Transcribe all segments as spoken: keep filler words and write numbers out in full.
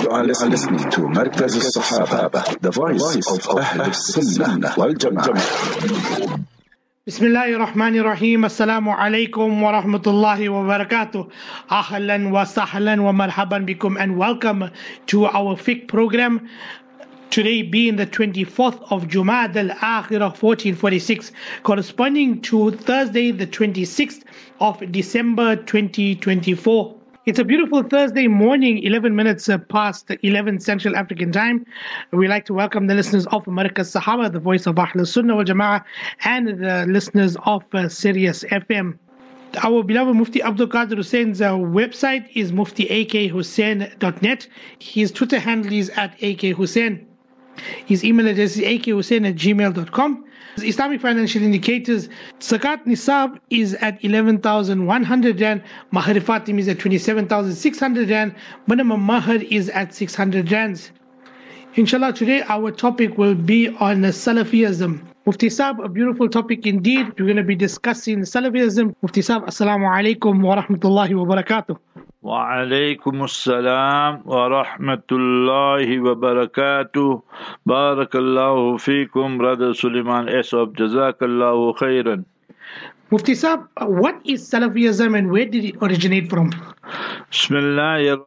You are listening to Markaz al-Sahaba, the voice of Ahl al-Sunnah wal Jama'ah. Bismillahir Rahmanir Rahim. Assalamu alaikum wa rahmatullahi wa barakatuh. Ahlan wa sahlan wa marhaban bikum, and welcome to our fiqh program. Today being the twenty-fourth of Jumad al-Akhirah fourteen forty-six, corresponding to Thursday the twenty-sixth of December twenty twenty-four. It's a beautiful Thursday morning, eleven minutes past eleven Central African time. We'd like to welcome the listeners of Markaz Sahaba, the voice of Ahl Sunnah wal Jama'ah, and the listeners of uh, Sirius F M. Our beloved Mufti Abdul Qadir Hussein's uh, website is mufti a k hussein dot net. His Twitter handle is at a k hussein. His email address is a k hussein at gmail dot com. Islamic financial indicators: Zakat Nisab is at eleven thousand one hundred rand, Mahar Fatim is at twenty-seven thousand six hundred rand, minimum Mahar is at six hundred rands. Inshallah, today our topic will be on Salafism. Mufti Saab, a beautiful topic indeed. We're going to be discussing Salafism. Mufti Saab, Assalamu alaikum wa rahmatullahi wa barakatuh. Wa alaikum assalam wa rahmatullahi wa barakatuh. Barakallahu feekum, Brother Suleiman Esab. Jazakallahu khairan. Mufti Saab, what is Salafism and where did it originate from? Bismillahir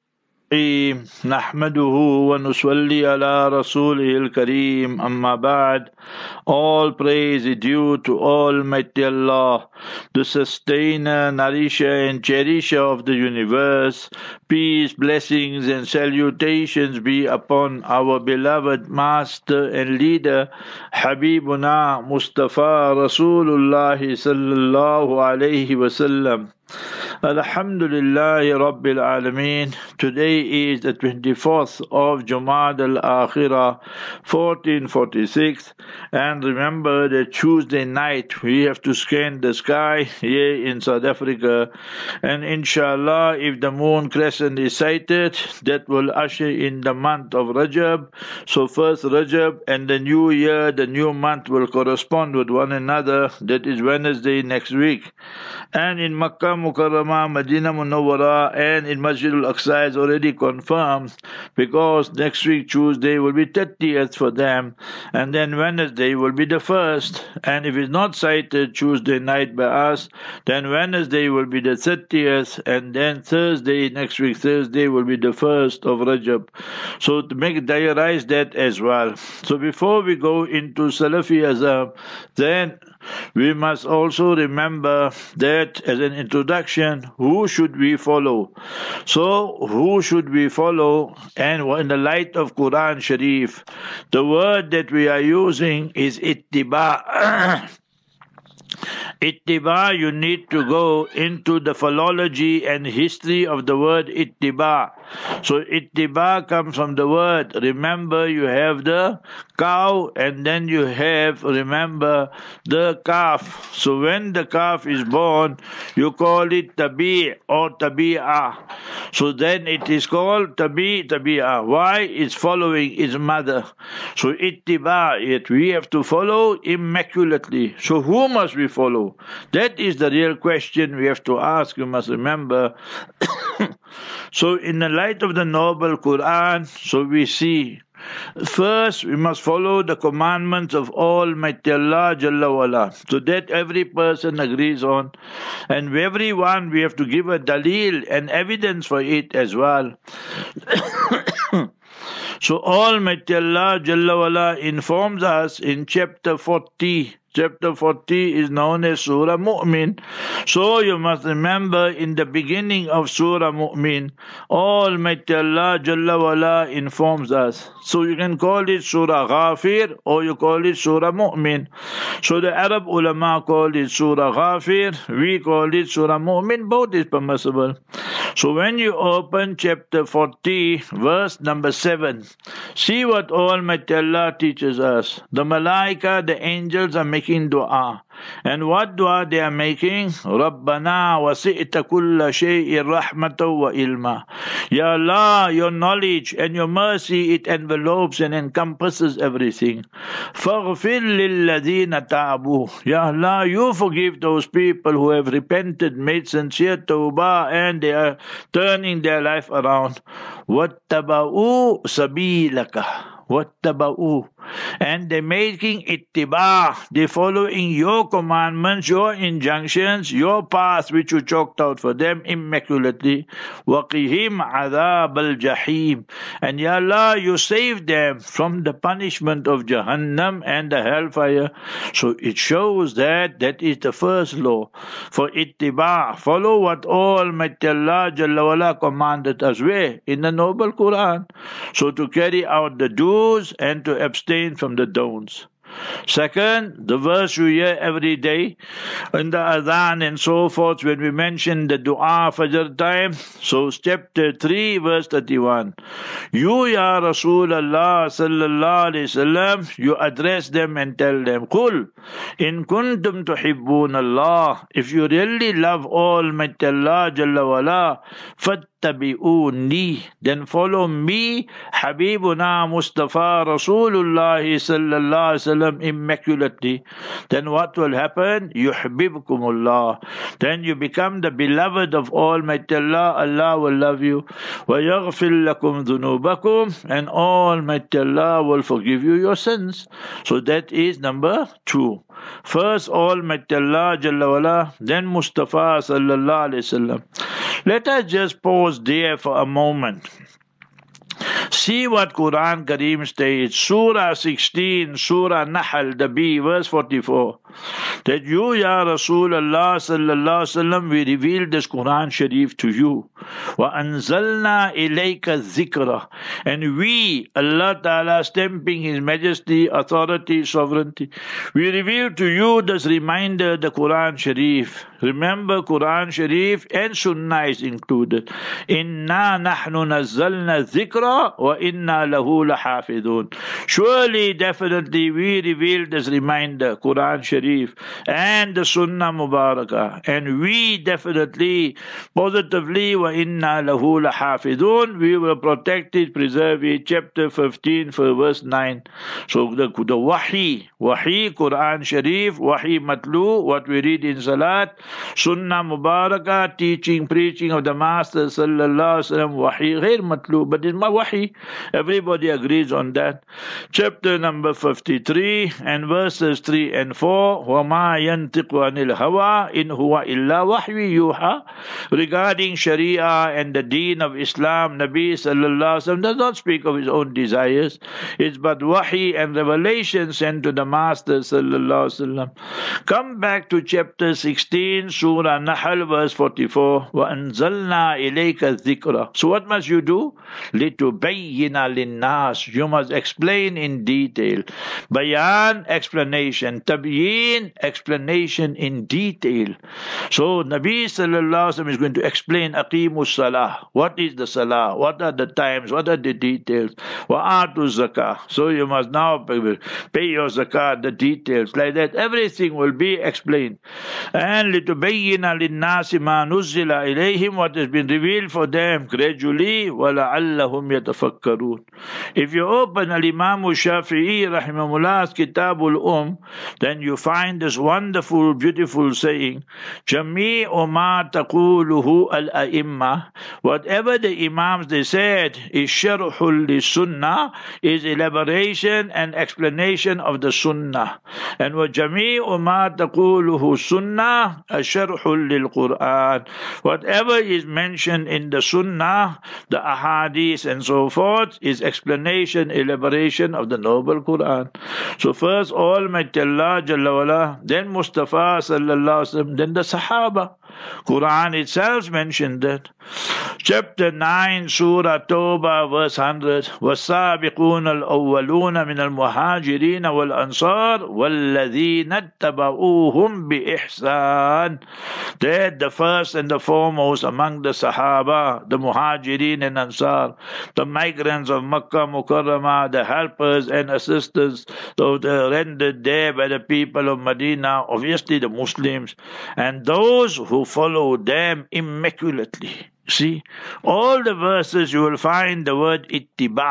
Nahmaduhu wa nusalli ala rasulihil kareem, amma ba'd. All praise is due to Almighty Allah, the sustainer, nourisher and cherisher of the universe. Peace, blessings and salutations be upon our beloved master and leader, Habibuna Mustafa Rasulullah sallallahu alayhi wasallam. Alhamdulillahi Rabbil Alameen. Today is the twenty-fourth of Jumad al-Akhirah fourteen forty-six, and remember that Tuesday night we have to scan the sky here in South Africa, and inshallah if the moon crescent is sighted, that will usher in the month of Rajab. So first Rajab and the new year, the new month will correspond with one another. That is Wednesday next week. And in Makkah Mukarramah, Medina Munawwara and in Masjid al-Aqsa is already confirmed, because next week Tuesday will be thirtieth for them, and then Wednesday will be the first, and if it's not sighted Tuesday night by us, then Wednesday will be the thirtieth, and then Thursday, next week Thursday will be the first of Rajab. So to make diarize that as well. So before we go into Salafism, then we must also remember that as an introduction, who should we follow? So, who should we follow? And in the light of Quran Sharif, the word that we are using is ittiba. Ittiba, you need to go into the philology and history of the word ittiba. So ittiba comes from the word, remember you have the cow and then you have, remember, the calf. So when the calf is born, you call it tabi or tabi'ah. So then it is called tabi, tabi'ah. Why? It's following its mother. So ittiba, yet we have to follow immaculately. So who must we follow? That is the real question we have to ask, you must remember. So in the light of the noble Quran, so we see, first we must follow the commandments of Almighty Allah Jalla wala. So that every person agrees on, and everyone we have to give a dalil and evidence for it as well. So Almighty Allah Jalla wala informs us in chapter forty. Chapter forty is known as Surah Mu'min. So you must remember in the beginning of Surah Mu'min, Almighty Allah Jalla wala informs us. So you can call it Surah Ghafir or you call it Surah Mu'min. So the Arab ulama called it Surah Ghafir, we call it Surah Mu'min, both is permissible. So when you open chapter forty, verse number seven, see what Almighty Allah teaches us. The Malaika, the angels are making dua. And what dua they are making? Rabbana wasi'ta kulla shay'in rahmatan wa ilma. Ya Allah, your knowledge and your mercy, it envelopes and encompasses everything. Faghfir lilladhina ta'abu. Ya Allah, you forgive those people who have repented, made sincere tawbah, and they are turning their life around. وَاتَّبَعُوا سَبِيلَكَ وَاتَّبَعُوا, and they're making ittiba, they're following your commandments, your injunctions, your path which you chalked out for them immaculately. وَقِهِمْ عَذَابَ الْجَحِيمِ, and Ya Allah, you save them from the punishment of Jahannam and the hellfire. So it shows that that is the first law for ittiba. Follow what Almighty Allah Jalla wala commanded us where? In the noble Quran. So to carry out the do's and to abstain from the don'ts. Second, the verse you hear every day in the adhan and so forth when we mention the dua fajr time. So chapter three verse thirty-one. You ya Rasulullah sallallahu alayhi wasallam, you address them and tell them, Qul in kuntum tuhibbun Allah, if you really love Almighty Allah Jalla wala, fattabi'uni, then follow me, Habibuna Mustafa Rasulullah sallallahu alayhi wasallam immaculately. Then what will happen? Yuhibbukumullah, then you become the beloved of Almighty Allah. Allah will love you. Wa yaghfir lakum dhunubakum, and Almighty Allah will forgive you your sins. So that is number two. First Almighty Allah Jalla wala, then Mustafa sallallahu alayhi wasallam. Let us just pause there for a moment. See what Quran Kareem states, Surah sixteen, Surah Nahl, the B, verse forty-four. That you, Ya Rasulullah sallallahu alaihi wasallam, we revealed this Quran Sharif to you. Wa anzalna ilayka dhikra, and we, Allah Ta'ala, stamping His Majesty, authority, sovereignty, we revealed to you this reminder, the Quran Sharif. Remember, Quran Sharif and Sunnah is included. Inna nahnu nazzalna dhikra wa inna lahu lahafidun. Surely, definitely, we revealed this reminder, Quran Sharif and the Sunnah Mubarakah, and we definitely, positively, wa inna lahu lahafidun, we will protect it, preserve it. Chapter fifteen, for verse nine. So the, the Wahi, Wahi, Quran Sharif, Wahi Matlu, what we read in Salat, Sunnah Mubarakah, teaching, preaching of the Master Sallallahu Alaihi Wasallam, Wahi, ghair Matlu, but in my Wahi, everybody agrees on that. Chapter number fifty-three and verses three and four, وَمَا يَنْتِقُ عَنِ الْهَوَىٰ إِنْ هُوَ إِلَّا وَحْيٌ يُوحَىٰ. Regarding Sharia and the deen of Islam, Nabi Sallallahu Alaihi Wasallam does not speak of his own desires. It's but Wahi and revelation sent to the Master Sallallahu Alaihi Wasallam. Come back to chapter sixteen, Surah Nahl, verse forty-four. وَأَنزَلْنَا إِلَيْكَ الذِّكْرَ. So what must you do? لِتُبَيِّنَ لِلنَّاسِ. You must explain in detail. Bayan, explanation. Tabyin, explanation in detail. So Nabi Sallallahu Alaihi Wasallam is going to explain Aqimus Salah. What is the Salah? What are the times? What are the details? Wa'atu Zakah. So you must now pay your Zakah, the details. Like that, everything will be explained. And لِتُبَيِّنَ لِلنَّاسِ مَا نُزِّلَ إِلَيْهِمْ, what has been revealed for them gradually. وَلَعَلَّهُمْ يَتَفَكَّرُونَ. If you open Al-Imam Shafi'i Rahimahullah's Kitabul Umm, then you find this wonderful, beautiful saying, جَمِيعُ مَا تَقُولُهُ الْأَئِمَّةِ. Whatever the Imams they said is sharhul li sunnah, is elaboration and explanation of the Sunnah. And وَجَمِيعُ مَا تَقُولُهُ sunnah sharhul lil Quran. Whatever is mentioned in the Sunnah, the Ahadith and so forth, is explanation, elaboration of the noble Quran. So first Almighty Allah Jalla wala, then Mustafa Sallallahu Alaihi Wasallam, then the Sahaba. Quran itself mentioned that. Chapter nine, Surah Tawbah, verse one hundred. وَالسَّابِقُونَ الْأَوَّلُونَ مِنَ الْمُهَاجِرِينَ وَالْأَنصَارِ وَالَّذِينَ اتَّبَعُوهُمْ بِإِحْسَانٍ. That the first and the foremost among the Sahaba, the Muhajirin and Ansar, the migrants of Makkah Mukarramah, the helpers and assistants, those rendered there by the people of Medina, obviously the Muslims, and those who follow them immaculately. See, all the verses you will find the word ittiba,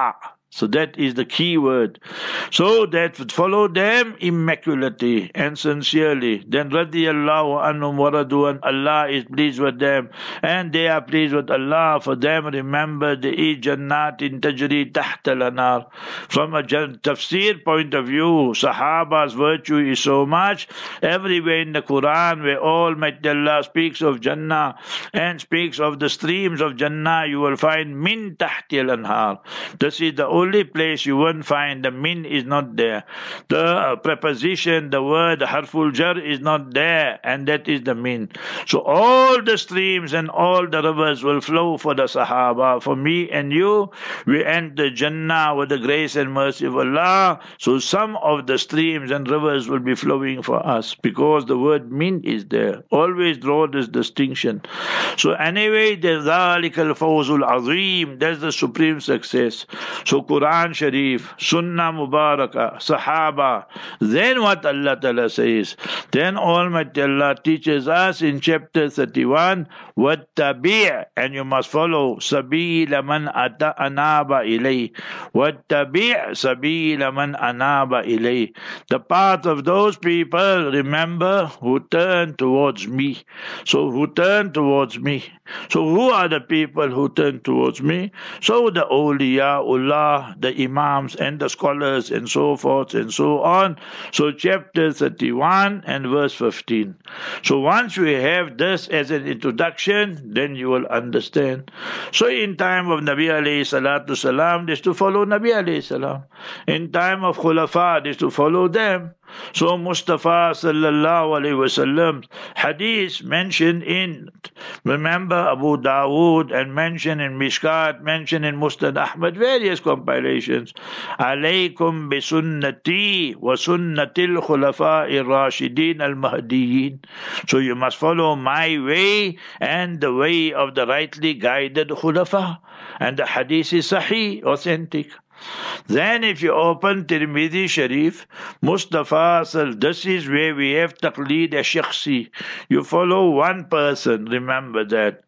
So that is the key word. So that follow them immaculately and sincerely. Then radiyallahu anhum wa radu an, Allah is pleased with them and they are pleased with Allah. For them remember the e jannatin tajri tahta al-anar. From a tafsir point of view, Sahaba's virtue is so much. Everywhere in the Quran where Almighty Allah speaks of Jannah and speaks of the streams of Jannah, you will find min tahti al-anhar. This is the only place you won't find the min is not there. The uh, preposition, the word harful jar is not there, and that is the min. So all the streams and all the rivers will flow for the Sahaba. For me and you, we enter Jannah with the grace and mercy of Allah. So some of the streams and rivers will be flowing for us because the word min is there. Always draw this distinction. So anyway, there's ذَلِكَ الْفَوْزُ الْعَظِيمُ. That's the supreme success. So Quran Sharif, Sunnah Mubarakah, Sahaba. Then what Allah Ta'ala says? Then Almighty Allah teaches us in chapter thirty-one, وَاتَّبِعْ, and you must follow سَبِيلَ مَنْ أَنَابَ إِلَيْهِ. وَاتَّبِعْ سَبِيلَ مَنْ أَنَابَ إِلَيْهِ. The path of those people, remember, who turn towards me. So who turn towards me. So who are the people who turn towards me? So the awliyaullah, the imams and the scholars and so forth and so on. So chapter thirty-one and verse fifteen. So once we have this as an introduction, then you will understand. So in time of Nabi alayhi salatu salam, this to follow Nabi alayhi salam. In time of Khulafa, this to follow them. So Mustafa sallallahu alayhi wasallam hadith mentioned in, remember, Abu Dawood and mentioned in Mishkat, mentioned in Musnad Ahmad, various compilations. Alaykum bi sunnati wa sunnatil khulafa'ir rashidin al mahdiyyin. So you must follow my way and the way of the rightly guided khulafa. And the hadith is sahih, authentic. Then if you open Tirmidhi Sharif, Mustafa says, this is where we have taqleed a shakhsi. You follow one person, remember that.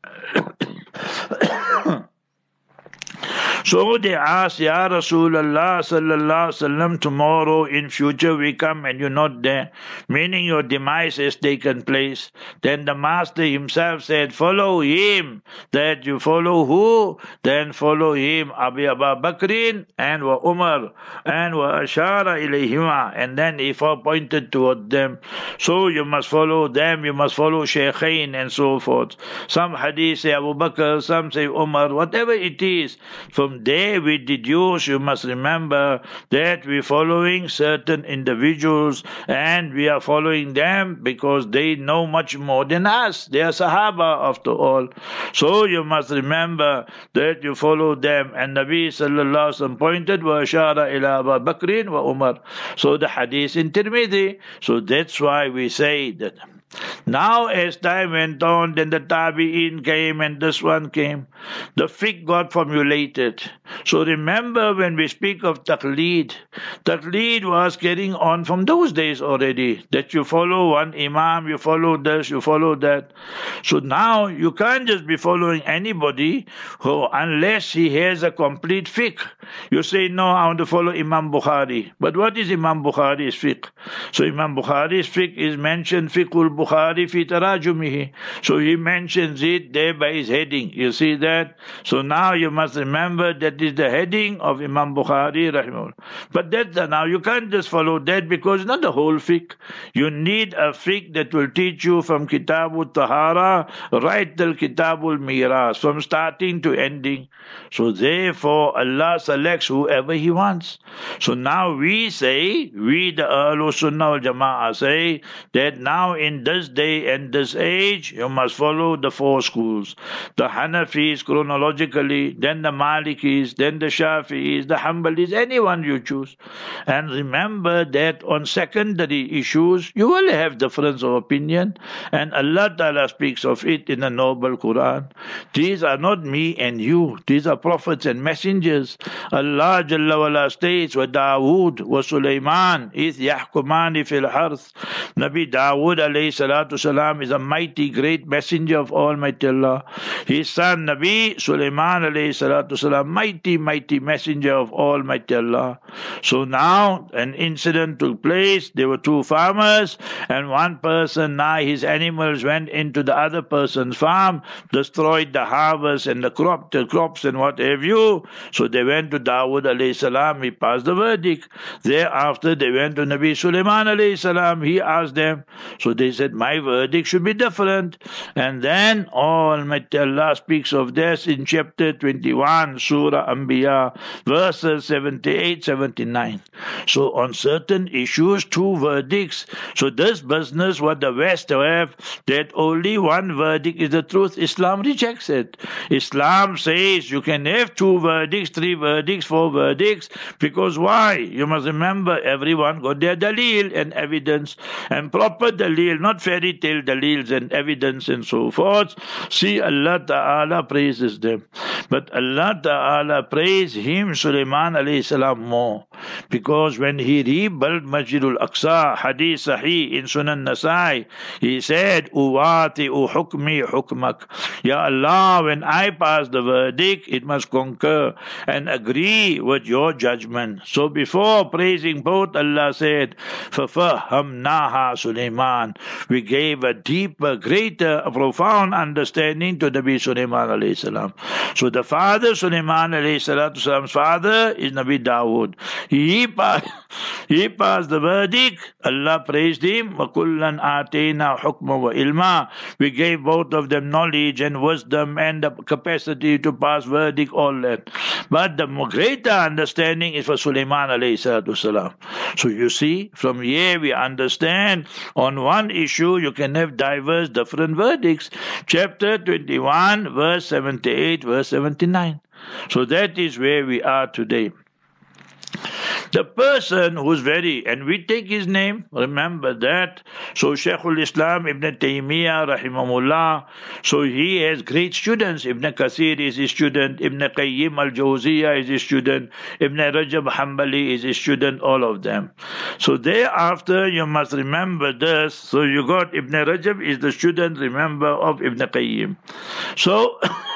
So they asked, Ya Rasulullah sallallahu alaihi wasallam, tomorrow in future we come and you're not there, meaning your demise has taken place. Then the Master himself said, follow him. That you follow who? Then follow him, Abu Bakrin and wa Umar and wa ashara ilayhima. And then he pointed toward them. So you must follow them, you must follow Shaykhain and so forth. Some hadith say Abu Bakr, some say Umar, whatever it is. From there we deduce, you must remember that we're following certain individuals and we are following them because they know much more than us. They are Sahaba after all. So you must remember that you follow them. And Nabi sallallahu alaihi wasallam pointed, wa ashara ila Abu Bakrin wa Umar. So the hadith in Tirmidhi. So that's why we say that. Now as time went on, then the Tabi'in came and this one came. The fiqh got formulated. So remember when we speak of taqleed, taqleed was carrying on from those days already. That you follow one imam, you follow this, you follow that. So now you can't just be following anybody who, unless he has a complete fiqh. You say, no, I want to follow Imam Bukhari. But what is Imam Bukhari's fiqh? So Imam Bukhari's fiqh is mentioned fiqhul Bukhari fi tarajumihi. So he mentions it there by his heading. You see that? So now you must remember that is the heading of Imam Bukhari rahimahullah. But that's the, now you can't just follow that because not the whole fiqh. You need a fiqh that will teach you from Kitabul Tahara right till Kitabul Miras, from starting to ending. So therefore Allah selects whoever He wants. So now we say, we the Ahlul Sunnah wal Jama'ah say that now in this day and this age you must follow the four schools. The Hanafis chronologically, then the Malikis, then the Shafi'is, the Hanbalis, anyone you choose. And remember that on secondary issues you will have difference of opinion, and Allah Ta'ala speaks of it in the noble Quran. These are not me and you, these are prophets and messengers. Allah Jalla wala states, wa Dawood wa Sulaiman is yahkumani fil harth. Nabi Dawood alayhi salatu salam is a mighty, great messenger of Almighty Allah. His son Nabi Sulaiman alayhi salatu salam, mighty, mighty messenger of Almighty Allah. So now an incident took place. There were two farmers, and one person, now his animals went into the other person's farm, destroyed the harvest and the crop, the crops and what have you. So they went to Dawood alayhi salam. He passed the verdict. Thereafter they went to Nabi Sulaiman alayhi salam. He asked them. So they said, my verdict should be different. And then Almighty Allah speaks of this in chapter twenty-one, Surah Anbiya, verses seventy-eight, seventy-nine. So on certain issues, two verdicts. So this business, what the West have, that only one verdict is the truth, Islam rejects it. Islam says you can have two verdicts, three verdicts, four verdicts, because why? You must remember, everyone got their dalil and evidence, and proper dalil, not fairy tale dalils and evidence and so forth. See, Allah Ta'ala praises them. But Allah Ta'ala praised him, Sulaiman alayhi salam, more. Because when he rebuilt Masjidul Aqsa, Hadith Sahih in Sunan Nasai, he said, Uwati'u hukmi hukmak. Ya Allah, when I pass the verdict, it must concur and agree with your judgment. So before praising both, Allah said, فَفَهَمْنَاهَا Sulaiman. We gave a deeper, greater, a profound understanding to Nabi Sulaiman alayhi salam. So the father, Sulaiman alayhi salatu salam's father, is Nabi Dawood. He passed, he passed the verdict. Allah praised him. وَكُلًّا آتَيْنَا حُكْمًا وَإِلْمًا. We gave both of them knowledge and wisdom and the capacity to pass verdict, all that. But the greater understanding is for Sulaiman alayhi salatu salam. So you see, from here we understand on one issue you can have diverse different verdicts. Chapter twenty-one, verse seventy-eight, verse seventy-nine. So that is where we are today. The person who's very, and we take his name, remember that. So Shaykhul Islam Ibn Taymiyyah rahimahullah, so he has great students. Ibn Kathir is his student, Ibn Qayyim al-Jawziyah is his student, Ibn Rajab Hanbali is his student, all of them. So thereafter you must remember this. So you got Ibn Rajab is the student, remember, of Ibn Qayyim. So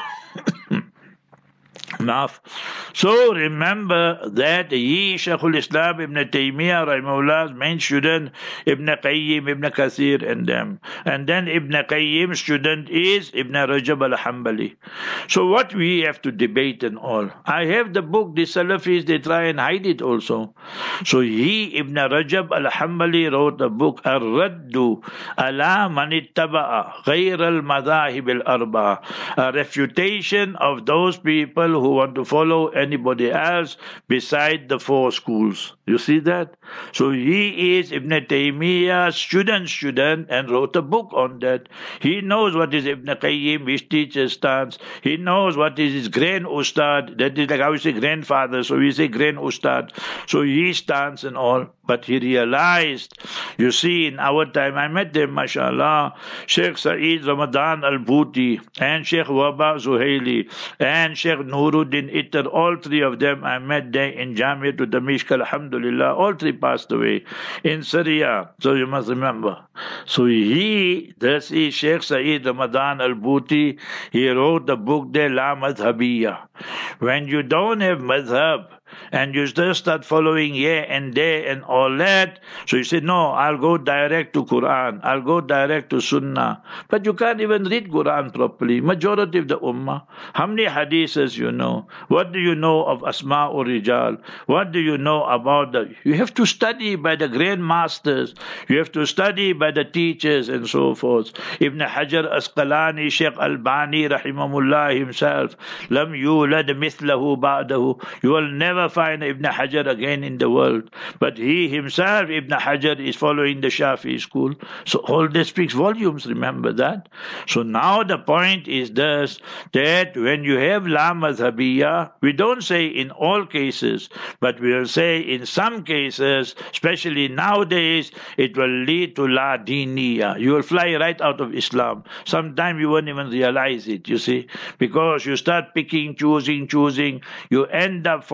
Enough. So remember that he, Shaykhul Islam Ibn Taymiyyah Rahimahullah's main student, Ibn Qayyim, Ibn Kathir and them. And then Ibn Qayyim's student is Ibn Rajab al-Hanbali. So what we have to debate and all. I have the book, the Salafis, they try and hide it also. So he, Ibn Rajab al-Hanbali, wrote a book, Ar-Raddu ala man ittaba'a ghayr al-madahib al-arba'a, a refutation of those people who want to follow anybody else beside the four schools. You see that? So he is Ibn Taymiyyah's student student and wrote a book on that. He knows what is Ibn Qayyim, his teacher's stance. He knows what is his grand ustad. That is like how we say grandfather, so we say grand ustad. So his stance and all. But he realized, you see, in our time, I met them, mashallah, Sheikh Saeed Ramadan al-Bhuti and Sheikh Waba Zuhaili and Sheikh Nuruddin Ittar, all three of them I met there in Jamia to Damishq, alhamdulillah. All three passed away in Syria. So you must remember. So he, this is Sheikh Saeed Ramadan al-Bhuti, he wrote the book there, La Madhabiyya. When you don't have madhab, and you just start following here and there and all that. So you say, no, I'll go direct to Quran. I'll go direct to Sunnah. But you can't even read Quran properly. Majority of the Ummah. How many hadiths you know? What do you know of Asma or Rijal? What do you know about the... You have to study by the grand masters. You have to study by the teachers and so forth. Ibn Hajar Asqalani, Sheikh Albani, rahimahullah himself. Lam yulad mithlahu ba'dahu. You will never find Ibn Hajar again in the world. But he himself, Ibn Hajar, is following the Shafi'i school. So all this speaks volumes, remember that. So now the point is this, that when you have La Madhabiyya, we don't say in all cases, but we will say in some cases, especially nowadays, it will lead to La Diniyya. You will fly right out of Islam. Sometimes you won't even realize it, you see, because you start picking, choosing, choosing, you end up following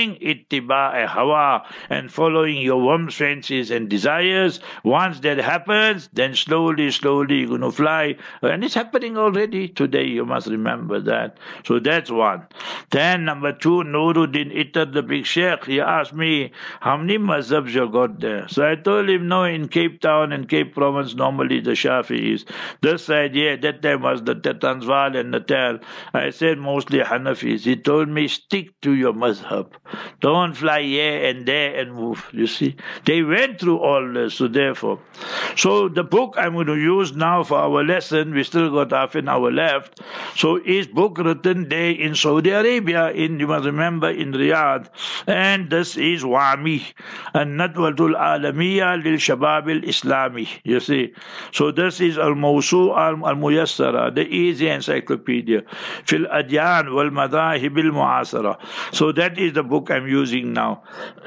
doing ittiba' hawa and following your warm fancies and desires. Once that happens, then slowly, slowly you're going to fly. And it's happening already today, you must remember that. So that's one. Then number two, Nuruddin Ittar, the big sheikh, he asked me, how many mazhabs you got there? So I told him, no, in Cape Town and Cape Province, normally the Shafi'is. This side, yeah, that time was the Transvaal and Natal. I said mostly Hanafis. He told me, stick to your mazhab. Don't fly here and there and move. You see, they went through all this, so therefore. So the book I'm going to use now for our lesson, we still got half an hour left. So is book written there in Saudi Arabia, in, you must remember, in Riyadh. And this is Wami, An-Nadwatul Alamiya lil Shabab al-Islami. You see, so this is Al-Mawsu' Al-Muyassara, the easy encyclopedia. Fil Adyan wal Madahib al-Mu'asara. So that is the book I'm using now.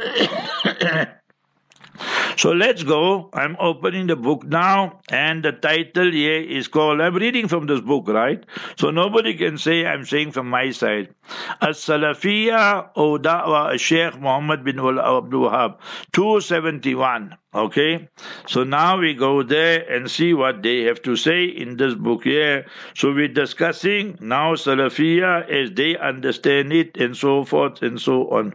So let's go. I'm opening the book now, and the title here is called, I'm reading from this book, right? So nobody can say I'm saying from my side. As-Salafiyya o Da'wa Sheikh Muhammad bin Abdul Wahab, two seventy-one. Okay, so now we go there and see what they have to say in this book here. So we're discussing now Salafiyya as they understand it, and so forth and so on.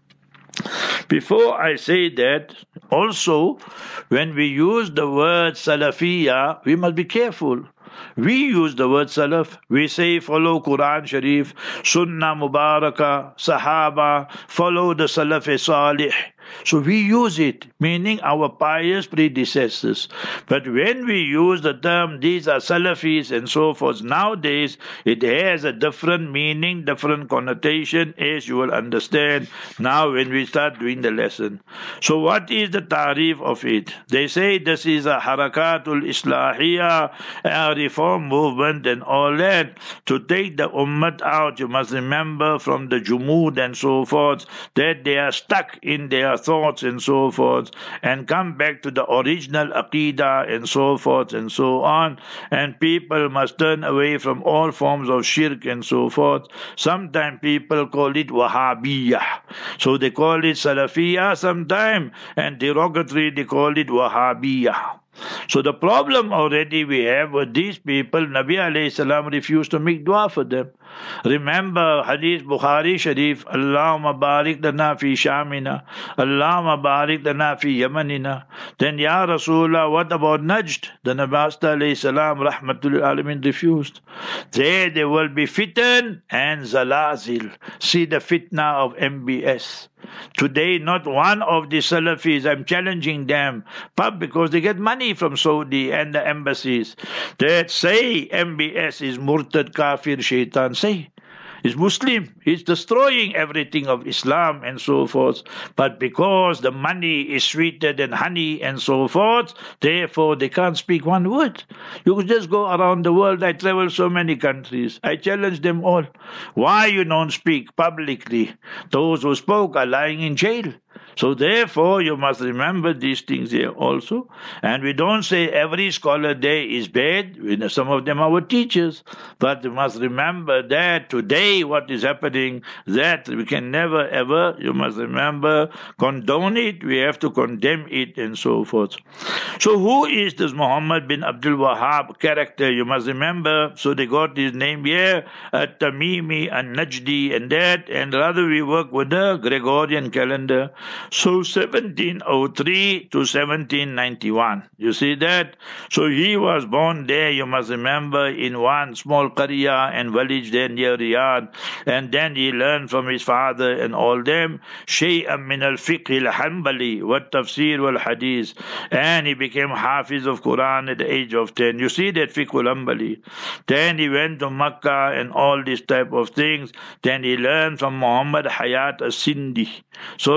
Before I say that, also, when we use the word Salafiyya, we must be careful. We use the word Salaf. We say follow Quran Sharif, Sunnah Mubarakah, Sahaba, follow the Salaf-e-Salih. So we use it, meaning our pious predecessors. But when we use the term, these are Salafis and so forth, nowadays it has a different meaning, different connotation, as you will understand now when we start doing the lesson. So what is the tarif of it? They say this is a Harakatul Islahiyya, a reform movement and all that, to take the Ummah out. You must remember from the Jumud and so forth, that they are stuck in their thoughts and so forth, and come back to the original Aqidah and so forth and so on. And people must turn away from all forms of shirk and so forth. Sometimes people call it Wahhabiyah. So they call it Salafiyah sometimes, and derogatory they call it Wahhabiyah. So the problem already we have with these people, Nabi alayhi salam refused to make dua for them. Remember Hadith Bukhari Sharif, Allahumma barik lana fi Shamina, Allahumma barik lana fi Yamanina. Then Ya Rasulullah, what about Najd? The Nabi alayhi salam rahmatul alamin refused. There there will be fitan and zalazil. See the fitna of M B S. Today, not one of the Salafis, I'm challenging them, but because they get money from Saudi and the embassies, that say M B S is murtad, kafir, shaitan, say. Is Muslim, he's destroying everything of Islam and so forth. But because the money is sweeter than honey and so forth, therefore they can't speak one word. You could just go around the world. I travel so many countries. I challenge them all. Why you don't speak publicly? Those who spoke are lying in jail. So therefore, you must remember these things here also. And we don't say every scholar there is bad. We know some of them are our teachers. But you must remember that today what is happening, that we can never ever, you must remember, condone it. We have to condemn it and so forth. So who is this Muhammad bin Abdul Wahab character? You must remember. So they got his name here, At-Tamimi and Najdi and that. And rather we work with the Gregorian calendar. So seventeen oh three to seventeen ninety-one. You see that? So he was born there, you must remember, in one small Qarya and village there near Riyadh. And then he learned from his father and all them, Shay'an min al-fiqh al-hanbali, wa tafsir wal-hadith. And he became Hafiz of Quran at the age of ten. You see that fiqh al-hanbali. Then he went to Makkah and all this type of things. Then he learned from Muhammad Hayat as-Sindi. So you must remember,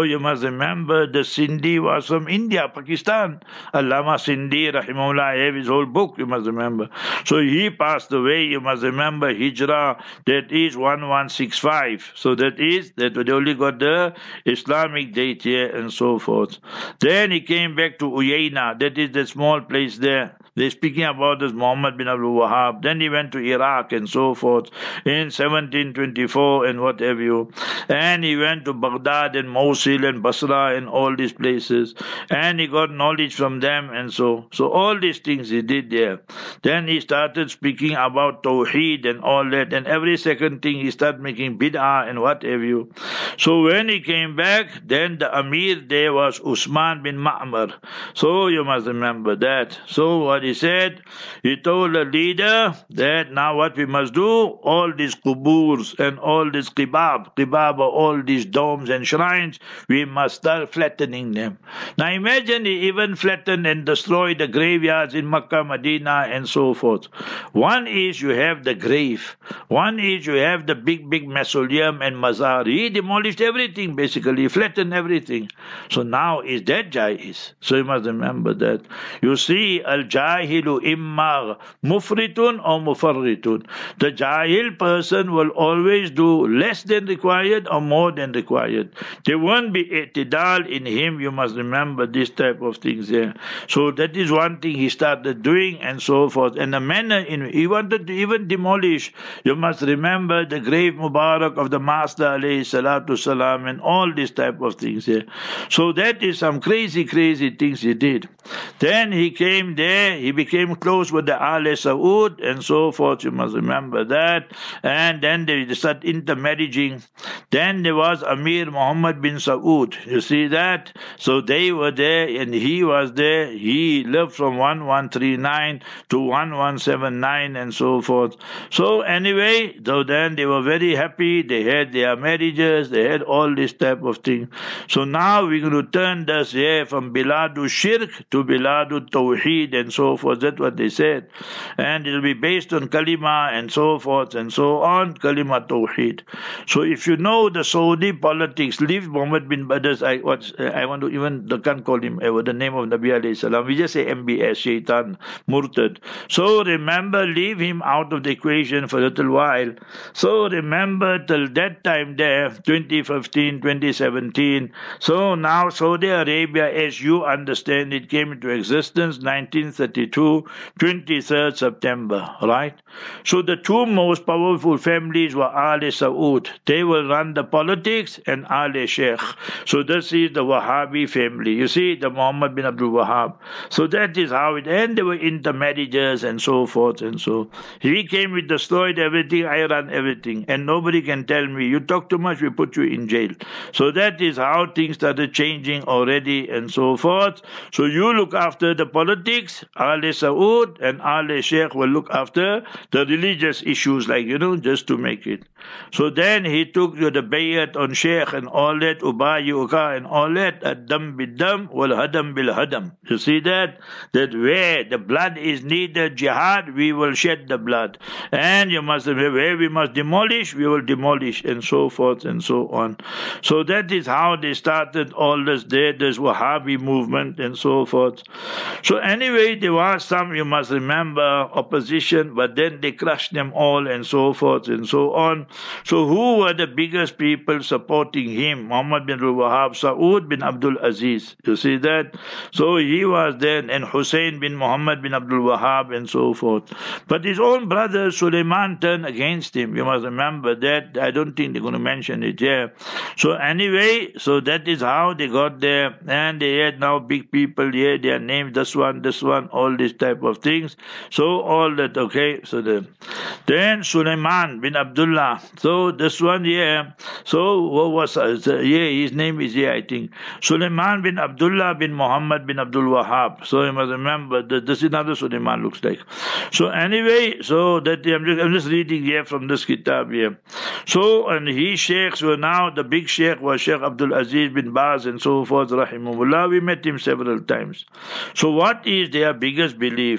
remember, the Sindhi was from India, Pakistan. Allama Sindhi, rahimahullah, I have his whole book, you must remember. So he passed away, you must remember, Hijrah, that is eleven sixty-five. So that is, that they only got the Islamic date here and so forth. Then he came back to Uyayna, that is the small place there. They're speaking about this Muhammad bin Abdul Wahab. Then he went to Iraq and so forth in seventeen twenty-four and what have you. And he went to Baghdad and Mosul and Basra and all these places. And he got knowledge from them and so. So all these things he did there. Then he started speaking about Tawheed and all that. And every second thing he started making bid'ah and what have you. So when he came back, then the Amir there was Usman bin Ma'mar. So you must remember that. So what he said, he told the leader that now what we must do, all these quburs and all these qibab, qibab are all these domes and shrines, we must start flattening them. Now imagine he even flattened and destroyed the graveyards in Makkah, Medina and so forth. One is you have the grave. One is you have the big, big mausoleum and mazar. He demolished everything basically, flattened everything. So now is that jaiz? So you must remember that. You see, al-jahilu imma mufritun or mufarritun. The jahil person will always do less than required or more than required. There won't be i'tidal in him, you must remember this type of things there. So that is one thing he started doing and so forth. And the manner in he wanted to even demolish, you must remember the grave Mubarak of the Master alayhi salatu salam and all this type of things here. So that is some crazy, crazy things he did. Then he came there, he became close with the Ahle Saud and so forth, you must remember that. And then they started intermarrying. Then there was Amir Muhammad bin Saud, you see that? So they were there and he was there. He lived from eleven thirty-nine to eleven seventy-nine and so forth. So anyway, so then they were very happy. They had their marriages, they had all this type of thing. So now we're going to turn this here from Biladu Shirk to Biladu Tawheed and so forth. That's what they said. And it will be based on Kalima and so forth and so on, Kalima Tawheed. So if you know the Saudi politics, leave Muhammad bin Badr. I, what, I want to even, I can't call him ever, the name of Nabi alayhi salam. We just say M B S, Shaitan, Murtad. So remember, leave him out of the equation for a little while. So remember till that time there, twenty fifteen, twenty seventeen. So now Saudi Arabia, as you understand it, came into existence nineteen thirty-two, twenty-third September, right? So the two most powerful families were Ahle Saud. They will run the politics and Ahle Sheikh. So this is the Wahhabi family. You see, the Muhammad bin Abdul Wahab. So that is how it, and they were intermarriages and so forth and so. He came, we destroyed everything, I ran everything. And nobody can tell me, you talk too much, we put you in jail. So that is how things started changing already and so forth. So you look after the politics, Ahle Saud and Ahle Sheikh will look after the religious issues, like, you know, just to make it. So then he took you the bayat on Sheikh and all that, ubayuka and all that, ad-dam bid-dam wal-hadam bil-hadam. You see that? That where the blood is needed, jihad, we will shed the blood. And you must, where we must demolish, we will demolish and so forth and so on. So that is how they started all this there, this Wahhabi movement and so forth. So anyway, there was some, you must remember, opposition, but then they crushed them all and so forth and so on. So who were the biggest people supporting him? Muhammad bin Abdul Wahab, Saud bin Abdul Aziz. You see that? So he was there, and Hussein bin Muhammad bin Abdul Wahab and so forth. But his own brother Suleiman turned against him. You must remember that. I don't think they're going to mention it here. So anyway, so that is how they got there. And they had now big people here, their names, this one, this one, all these type of things. So all that, okay. So the, then Suleiman bin Abdullah. So this one here, so what was, uh, yeah, his name is here, I think. Suleiman bin Abdullah bin Muhammad bin Abdul Wahab. So you must remember that this is another Suleiman looks like. So anyway, so that I'm just, I'm just reading here from this kitab here. So, and he sheikhs were now, the big sheikh was Sheikh Abdul Aziz bin Baz and so forth, rahimahullah. We met him several times. So what is their biggest belief?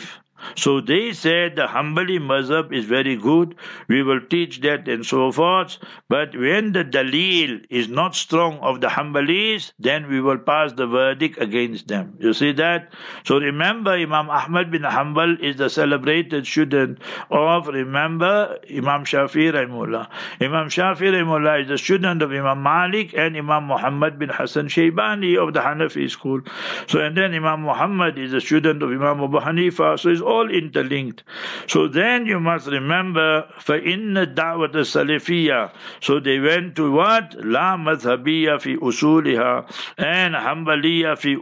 So they said the Hanbali mazhab is very good, we will teach that and so forth, but when the dalil is not strong of the Hanbalis, then we will pass the verdict against them. You see that? So remember, Imam Ahmad bin Hanbal is the celebrated student of, remember, Imam Shafi'i Rahimullah. Imam Shafi'i Rahimullah is the student of Imam Malik and Imam Muhammad bin Hassan Shaybani of the Hanafi school. So and then Imam Muhammad is a student of Imam Abu Hanifa, so it's all interlinked. So then you must remember, فَإِنَّ الدَّعْوَةَ السَّلَفِيَّةِ. So they went to what? لَا مَذْهَبِيَّةَ فِي أُصُولِهَا and Hanbaliyya fi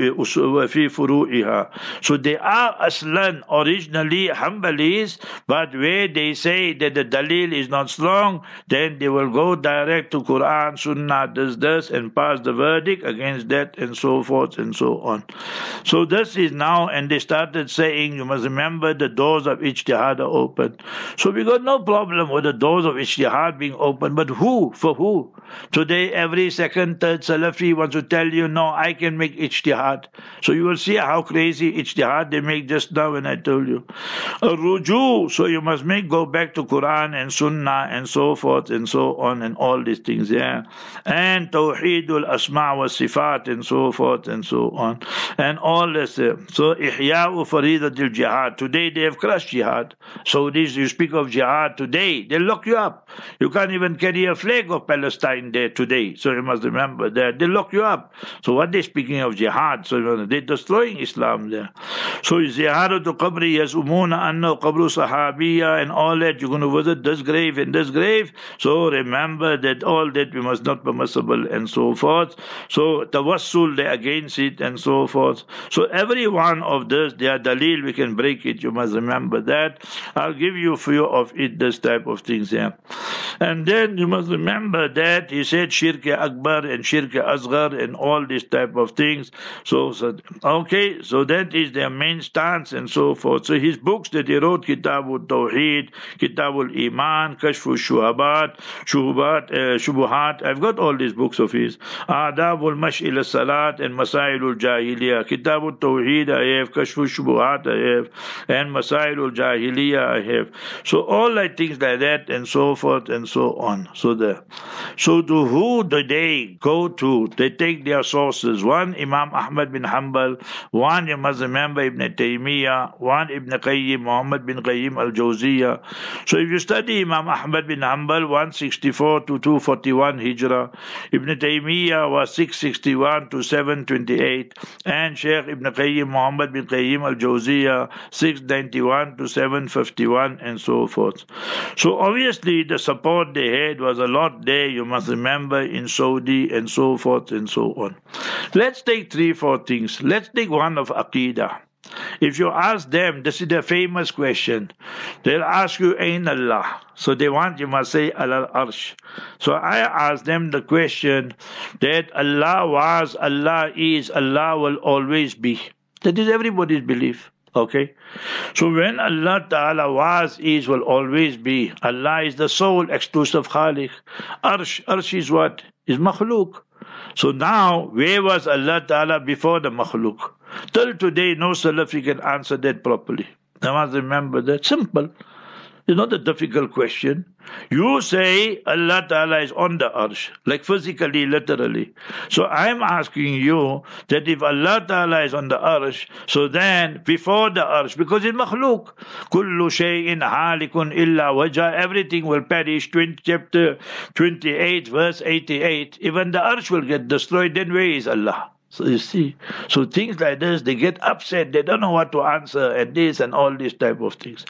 furu'iha. So they are aslan, originally Hanbalis, but where they say that the dalil is not strong, then they will go direct to Quran, Sunnah, this, this, and pass the verdict against that, and so forth and so on. So this is now, and they started saying, you must remember the doors of ijtihad are open. So we got no problem with the doors of ijtihad being open, but who? For who? Today, every second, third Salafi wants to tell you, no, I can make ijtihad. So you will see how crazy ijtihad they make just now when I told you. A ruju, so you must make, go back to Quran and Sunnah and so forth and so on and all these things, yeah. And Tawheedul Asma wa Sifat and so forth and so on. And all this. Uh, so Ihya'u Faridatil Jihad. Today they have crushed jihad. So this, you speak of jihad today, they lock you up. You can't even carry a flag of Palestine there today. So you must remember that. They lock you up. So what they're speaking of jihad, so they're destroying Islam there. So Ziyaratu Qabri Yazumuna Anna Qabru Sahabiya and all that, you're going to visit this grave and this grave. So remember that all that we must not permissible and so forth. So tawassul, they against it and so forth. So every one of this, they are dalil, we can break it. You must remember that. I'll give you a few of it, this type of things here. And then you must remember that he said Shirk Akbar and Shirk Asghar and all these type of things. So, so okay, so that is their main stance and so forth. So his books that he wrote, Kitabul Tawheed, Kitabul Iman, Kashfu Shuhabat, Shuhubat, uh, Shubuhat. I've got all these books of his. Adabul Mash'il Salat and Masailul Jahiliyyah. Kitabul Tawheed I have, Kashfu Shubuhat I have, and Masailul Jahiliyyah I have. So all like things like that and so forth and so on. So the, so to who do they go to? They take their sources. One, Imam Ahmad bin Hanbal. One, you must remember Ibn Taymiyyah. One, Ibn Qayyim, Muhammad bin Qayyim al-Jawziyah. So if you study Imam Ahmad bin Hanbal, one sixty-four to two forty-one Hijrah. Ibn Taymiyyah was six sixty-one to seven twenty-eight. And Sheikh Ibn Qayyim, Muhammad bin Qayyim al-Jawziyah, six ninety-one to seven fifty-one and so forth. So obviously the support they had was a lot there, you must remember, in Saudi and so forth and so on. Let's take three, four things. Let's take one of Aqidah. If you ask them, this is the famous question. They'll ask you, Ain Allah. So they want, you must say, Al Arsh. So I ask them the question that Allah was, Allah is, Allah will always be. That is everybody's belief. Okay, so when Allah Ta'ala was, is, will always be, Allah is the sole exclusive Khaliq. Arsh, Arsh is what? Is makhluk. So now, where was Allah Ta'ala before the makhluk? Till today, no Salafi can answer that properly. I must remember that. Simple. It's not a difficult question. You say Allah Ta'ala is on the arsh, like physically, literally. So I'm asking you that if Allah Ta'ala is on the arsh, so then before the arsh, because it's makhluk, kullu shay'in halikun illa wajha, everything will perish. Chapter twenty-eight, verse eighty-eight. Even the arsh will get destroyed. Then where is Allah? So you see, so things like this, they get upset, they don't know what to answer, and this and all these type of things.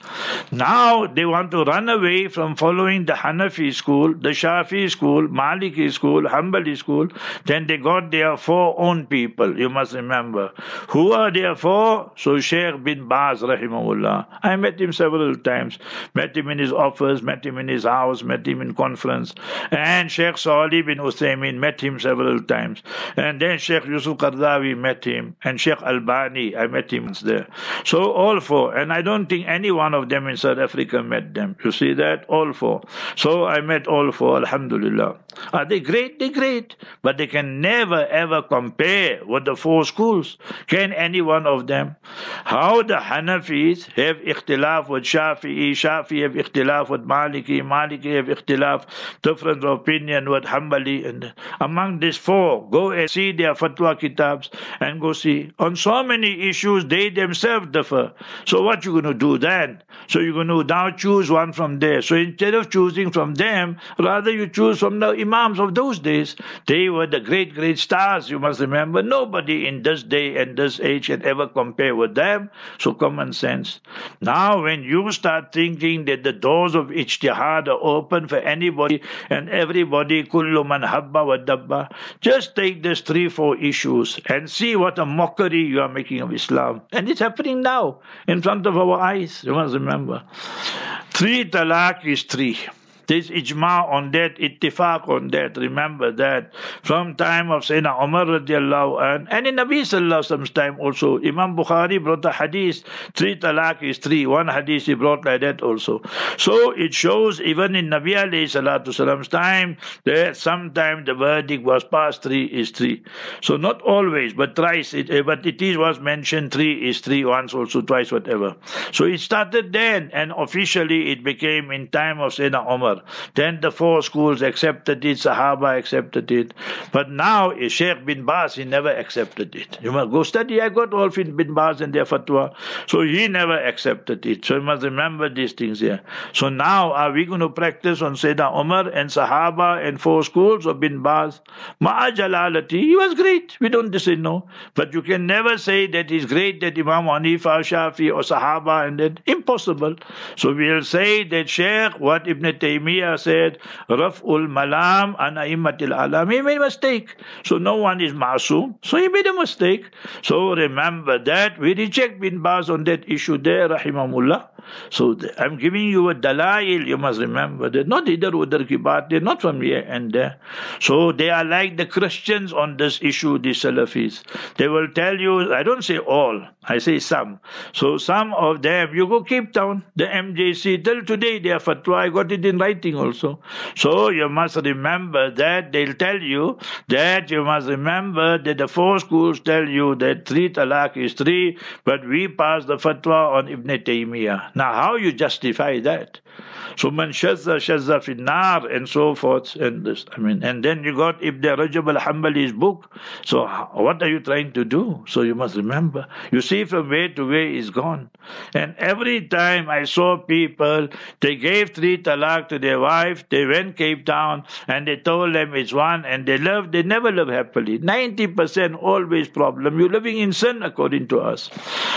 Now they want to run away from following the Hanafi school, the Shafi school, Maliki school, Hanbali school. Then they got their four own people, you must remember. Who are their four? So Sheikh bin Baz, rahimahullah. I met him several times, met him in his office, met him in his house, met him in conference. And Sheikh Salih bin Uthaymeen, met him several times. And then Sheikh Yusuf Qardawi, met him, and Sheikh Albani, I met him there. So all four, and I don't think any one of them in South Africa met them. You see that? All four. So I met all four, alhamdulillah. Are they great? They're great. But they can never ever compare with the four schools. Can any one of them? How the Hanafis have ikhtilaf with Shafi'i, Shafi'i have ikhtilaf with Maliki, Maliki have ikhtilaf, different opinion with Hanbali. And among these four, go and see their fatwa kitabs and go see. On so many issues, they themselves differ. So what you going to do then? So you're going to now choose one from there. So instead of choosing from them, rather you choose from the Imams of those days. They were the great, great stars, you must remember. Nobody in this day and this age can ever compare with them. So common sense. Now when you start thinking that the doors of ijtihad are open for anybody and everybody, kullu man habba wa dabba, just take these three, four issues and see what a mockery you are making of Islam. And it's happening now in front of our eyes, you must remember. Three talaq is three. There's ijma on that, ittifaq on that. Remember that from time of Sayyidina Umar radiallahu anh, and in Nabi sallallahu alaihi wasallam's time also, Imam Bukhari brought a hadith, three talaq is three. One hadith he brought like that also. So it shows even in Nabi alayhi salatu wasallam's time, that sometime the verdict was passed, three is three. So not always, but thrice, it, but it is was mentioned, three is three, once also, twice, whatever. So it started then, and officially it became in time of Sayyidina Umar. Then the four schools accepted it, Sahaba accepted it. But now, Sheikh bin Baz, he never accepted it. You must go study. I got all bin Baz and their fatwa. So he never accepted it. So you must remember these things here. So now, are we going to practice on Sayyidina Umar and Sahaba and four schools of bin Baz? Ma'a Jalalati, he was great. We don't say no. But you can never say that he's great, that Imam Hanifa, Shafi or Sahaba, and that. Impossible. So we'll say that Sheikh, what Ibn Taymiyyah said, Raf'ul Malam an A'immatil Alam. He made a mistake. So no one is Ma'asum. So he made a mistake. So remember that. We reject bin Baz on that issue there, Rahimahullah. So I'm giving you a dalail, you must remember that. Not idhar udhar ki baat, they're not from here and there. So they are like the Christians on this issue, the Salafis. They will tell you, I don't say all, I say some. So some of them, you go Cape Town, the M J C, till today they are fatwa, I got it in writing also. So you must remember that they'll tell you that you must remember that the four schools tell you that three talaq is three, but we pass the fatwa on Ibn Taymiyyah. Now, how you justify that? So, man shazza shazza fi nar and so forth, and this. I mean, and then you got Ibn Rajab al-Hanbali's book. So, what are you trying to do? So, you must remember. You see, from way to way is gone. And every time I saw people, they gave three talaq to their wife. They went Cape Town and they told them it's one, and they lived. They never live happily. Ninety percent always problem. You're living in sin, according to us.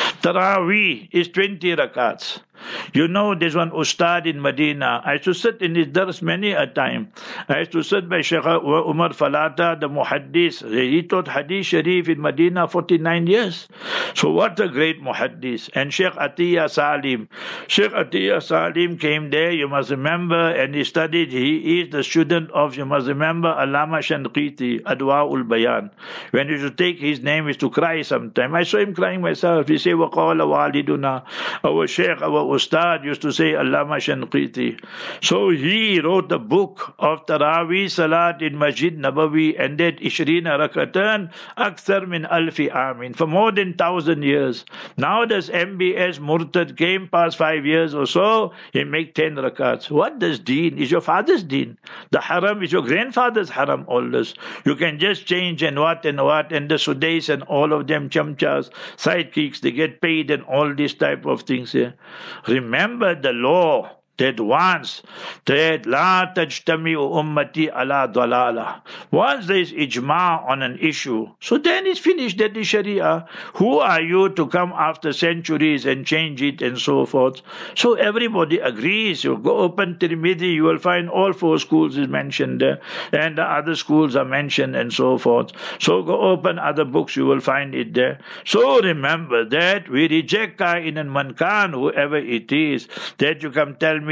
Taraweeh is twenty rakats. You know, there's one ustad in Medina. I used to sit in his dars many a time. I used to sit by Sheikh Umar Falata, the muhaddis. He taught Hadith Sharif in Medina forty-nine years. So what a great muhaddis. And Sheikh Atiyah Salim. Sheikh Atiyah Salim came there, you must remember, and he studied. He is the student of, you must remember, Allama Shanqiti, Adwa'ul Bayan. When you should take his name, he used to cry sometime. I saw him crying myself. He said, وَقَالَ وَالِدُنَا. Our Sheikh, our Ustad used to say Allama Shanqiti. So he wrote a book of Taraweeh Salat in Masjid Nabawi, and that Ishrina Rakatan Akthar min Alfi Amin, for more than thousand years. Now this M B S Murtad came past five years or so, he make ten rakats. What does deen? Is your father's deen? The haram is your grandfather's haram, all this. You can just change and what and what, and the Sudais and all of them chamchas, sidekicks, they get paid and all these type of things here. Remember the law that once that la tajtami'u ummati ala dalala. Once there is ijma on an issue, so then it's finished. That is Sharia. Who are you to come after centuries and change it and so forth? So everybody agrees. You go open Tirmidhi, you will find all four schools is mentioned there, and the other schools are mentioned and so forth. So go open other books, you will find it there. So remember that we reject Kain and Mankan, whoever it is, that you come tell me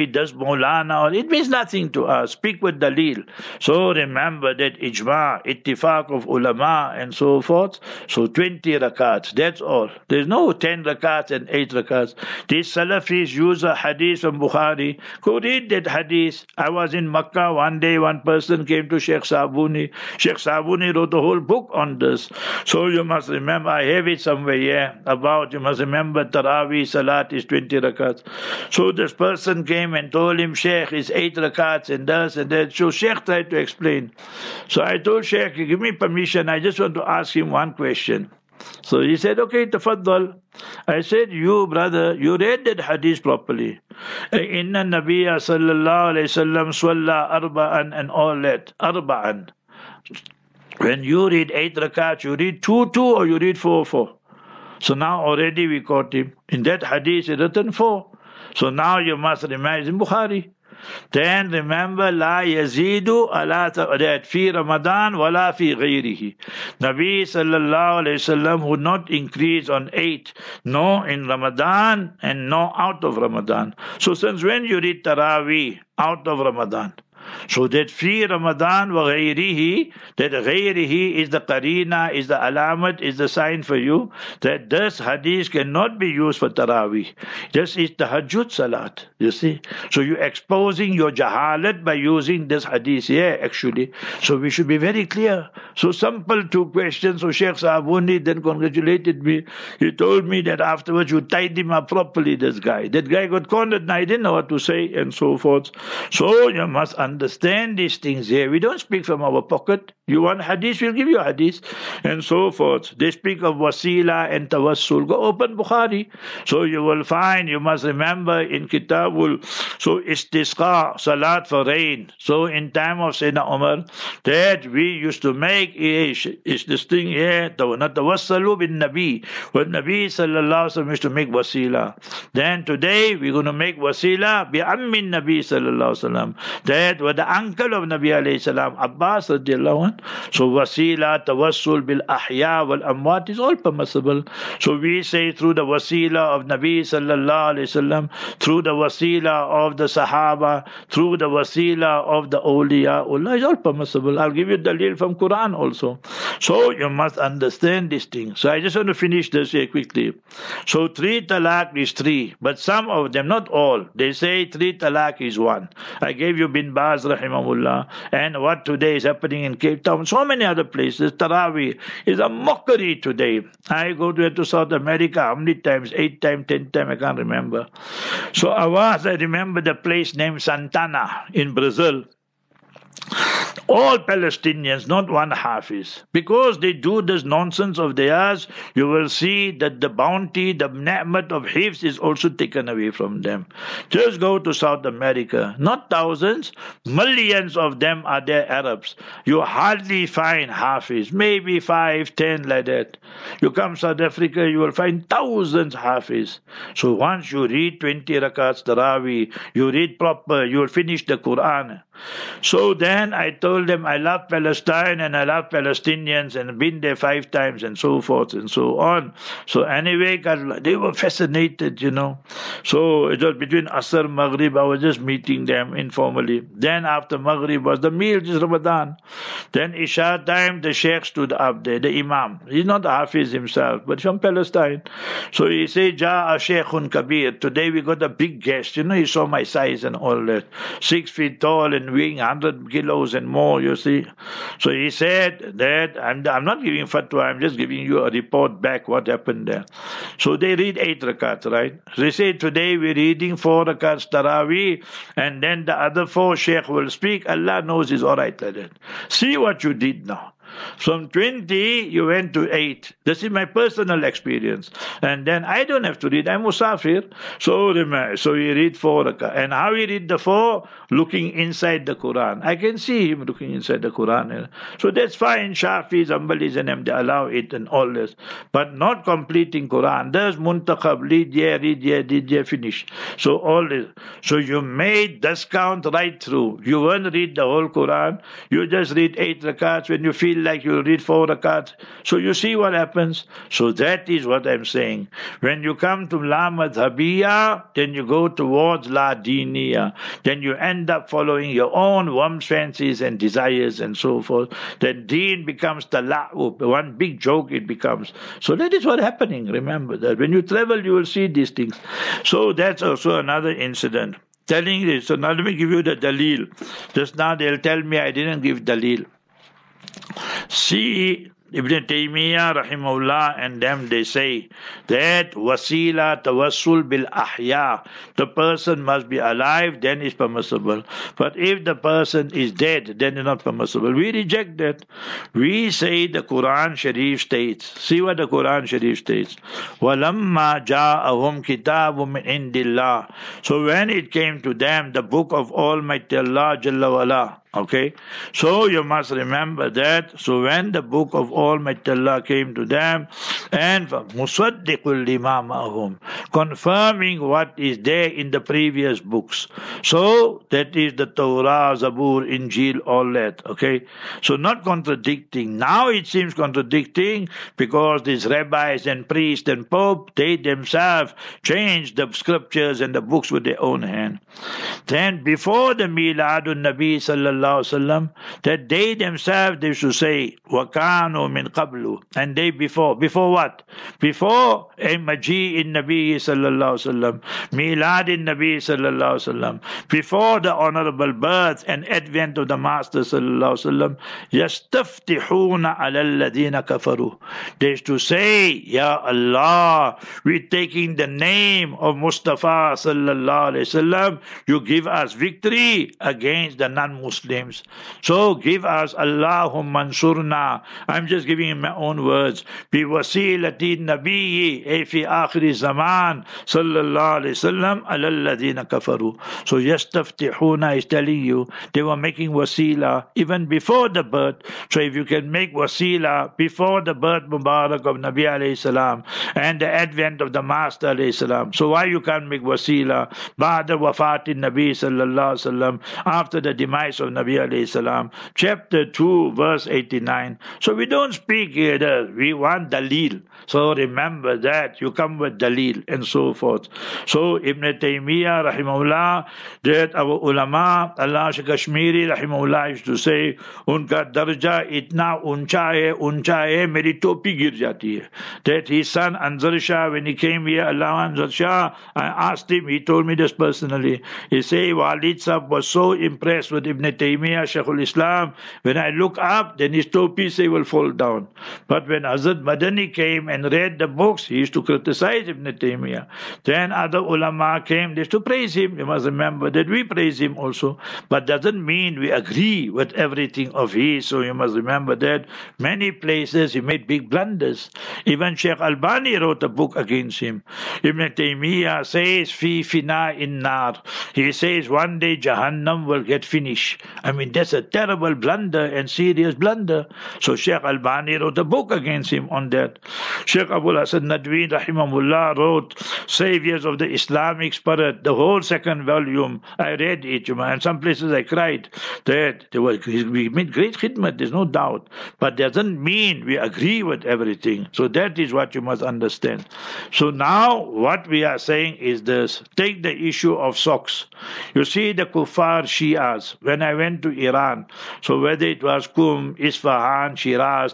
me does Maulana, or it means nothing to us. Speak with dalil. So remember that ijma, ittifaq of ulama and so forth. So twenty rakats, that's all. There's no ten rakats and eight rakats. These Salafis use a hadith from Bukhari. Go read that hadith. I was in Makkah one day, one person came to Sheikh Sabuni. Sheikh Sabuni wrote a whole book on this. So you must remember, I have it somewhere here, about, you must remember, Taraweeh Salat is twenty rakats. So this person came and told him, Sheikh, it's eight rakats and this and that. So Sheikh tried to explain. So I told Sheikh, give me permission, I just want to ask him one question. So he said, okay, tafaddal. I said, you brother, you read that hadith properly. Inna Nabiya sallallahu alayhi wasallam swalla arba'an and all that. Arba'an. When you read eight rakats, you read two, two or you read four, four. So now already we caught him. In that hadith it's written four. So now you must remember in Bukhari. Then remember, La yazidu ala that fi Ramadan wala fi ghayrihi. Nabi sallallahu alayhi wasallam would not increase on eight, no in Ramadan and no out of Ramadan. So since when you read Taraweeh out of Ramadan? So that fi Ramadan wa ghayrihi, that ghayrihi is the qarina, is the alamat, is the sign for you that this hadith cannot be used for Taraweeh. This is tahajjud salat, you see. So you're exposing your jahalat by using this hadith here, actually. So we should be very clear. So simple two questions. So Sheikh Sabuni then congratulated me. He told me that afterwards you tied him up properly, this guy. That guy got cornered and I didn't know what to say and so forth. So you must understand Understand these things here. We don't speak from our pocket. You want hadith, we'll give you hadith, and so forth. They speak of wasila and tawassul. Go open Bukhari. So you will find, you must remember in Kitabul, so istisqa, salat for rain. So in time of Sayyidina Umar, that we used to make is, is this thing here, not tawassalu bin Nabi. When Nabi sallallahu alaihi wasallam used to make wasila. Then today we're going to make wasila bi ammin Nabi sallallahu alaihi wasallam. That was the uncle of Nabi alayhi salam, Abbas radiallahu anh. So wasila, tawassul bil ahya wal amwat is all permissible. So we say through the wasila of Nabi sallallahu alayhi wasallam, through the wasila of the Sahaba, through the wasila of the awliya, Allah is all permissible. I'll give you the dalil from Quran also. So you must understand this thing. So I just want to finish this here quickly. So three talaq is three, but some of them, not all, they say three talaq is one. I gave you bin Baz rahimahullah, and what today is happening in Cape Town, so many other places. Taraweeh is a mockery today. I go to, to South America, how many times? Eight times, ten times, I can't remember. So I was, I remember the place named Santana in Brazil. All Palestinians, not one Hafiz. Because they do this nonsense of theirs, you will see that the bounty, the ni'mat of Hifz is also taken away from them. Just go to South America. Not thousands, millions of them are there Arabs. You hardly find Hafiz. Maybe five, ten like that. You come South Africa, you will find thousands Hafiz. So once you read twenty rakats Taraweeh, you read proper, you will finish the Quran. So then I told them I love Palestine and I love Palestinians and been there five times and so forth and so on. So anyway, they were fascinated, you know. So it was between Asr, Maghrib, I was just meeting them informally. Then after Maghrib was the meal, just Ramadan. Then Isha time, the Sheikh stood up there, the Imam. He's not Hafiz himself, but from Palestine. So he said, Ja'a Sheikhun Kabir. Today we got a big guest. You know, he saw my size and all that. Six feet tall and weighing one hundred kilos and more, you see. So he said that, I'm, I'm not giving fatwa, I'm just giving you a report back what happened there. So they read eight rakats, right? They say today we're reading four rakats Taraweeh, and then the other four Sheikh will speak. Allah knows it's all right like that. See what you did now. From twenty, you went to eight. This is my personal experience. And then I don't have to read. I'm Musafir. So, so we read four rakah. And how we read the four? Looking inside the Quran. I can see him looking inside the Quran. So that's fine. Shafis, Hanbalis and them, they allow it and all this. But not completing Quran. There's muntakhab, read yeah, read yeah, read yeah, finish. So all this. So you made this count right through. You won't read the whole Quran. You just read eight rakats when you feel like like you'll read four rakat. So you see what happens. So that is what I'm saying. When you come to La Madhabiyya, then you go towards La Diniya. Then you end up following your own whims, fancies and desires and so forth. Then deen becomes tala'ub, one big joke it becomes. So that is what's happening. Remember that. When you travel, you will see these things. So that's also another incident. Telling this. So now let me give you the dalil. Just now they'll tell me I didn't give dalil. See, Ibn Taymiyyah rahimahullah and them, they say that wasila tawassul bil ahya, the person must be alive, then it's permissible. But if the person is dead, then it's not permissible. We reject that. We say the Quran Sharif states. See what the Quran Sharif states. وَلَمَّا جَاءَهُمْ كِتَابٌ مِّنْ عِنْدِ اللَّهِ. So when it came to them, the book of Almighty Allah Jalla wa'ala. Okay, so you must remember that. So when the book of Almighty Allah came to them, and musaddiqul lima ma'ahum, confirming what is there in the previous books. So that is the Torah, Zabur, Injil, all that. Okay, so not contradicting. Now it seems contradicting because these rabbis and priests and pope, they themselves changed the scriptures and the books with their own hand. Then before the Miladun Nabi sallallahu that they themselves, they should say, وَكَانُوا مِنْ قَبْلُ, and they before. Before what? Before a Maji in Nabi sallallahu alaihi wasallam, Milad in Nabi sallallahu alaihi wasallam, before the honorable birth and advent of the Master sallallahu alaihi wasallam, يَسْتَفْتِحُونَ عَلَى الَّذِينَ كَفَرُوا. They used to say, Ya Allah, we're taking the name of Mustafa sallallahu alaihi wasallam, you give us victory against the non-Muslims. So give us Allahumma ansurna. I'm just giving you my own words. Bi wasilati nabiyyi fi akhir zaman sallallahu alayhi wasallam ala alladhina kafaru. So yastaftihuna is telling you they were making wasila even before the birth. So if you can make wasila before the birth Mubarak of Nabi alayhi salam and the advent of the Master alayhi salam, so why you can't make wasila ba'da wafatin Nabi sallallahu alayhi wasallam, after the demise of Nabi alayhi salam, chapter two, verse eighty-nine. So we don't speak here, we want dalil. So remember that, you come with dalil and so forth. So Ibn Taymiyyah rahimahullah, that our ulama, Allah Kashmiri rahimahullah used to say, unka darja itna uncha hai, uncha hai, meri topi gir jati hai. That his son Anzar Shah, when he came here, Allah Anzar Shah, I asked him, he told me this personally. He said, Walid Sahib was so impressed with Ibn Taymiyyah, Shaykhul Islam, when I look up, then his topi say will fall down. But when Hazrat Madani came and read the books, he used to criticize Ibn Taymiyyah. Then other ulama came, they used to praise him. You must remember that we praise him also. But doesn't mean we agree with everything of his. So you must remember that many places he made big blunders. Even Sheikh Albani wrote a book against him. Ibn Taymiyyah says, Fi fina in nar. He says one day Jahannam will get finished. I mean, that's a terrible blunder and serious blunder. So Sheikh Albani wrote a book against him on that. Sheikh Abul Hasan Nadwi rahimahullah wrote Saviors of the Islamic Spirit, the whole second volume. I read it, and some places I cried. That there was, we made great khidmat, there's no doubt. But doesn't mean we agree with everything. So that is what you must understand. So now what we are saying is this. Take the issue of socks. You see the kuffar Shias, when I went to Iran, so whether it was Qum, Isfahan, Shiraz,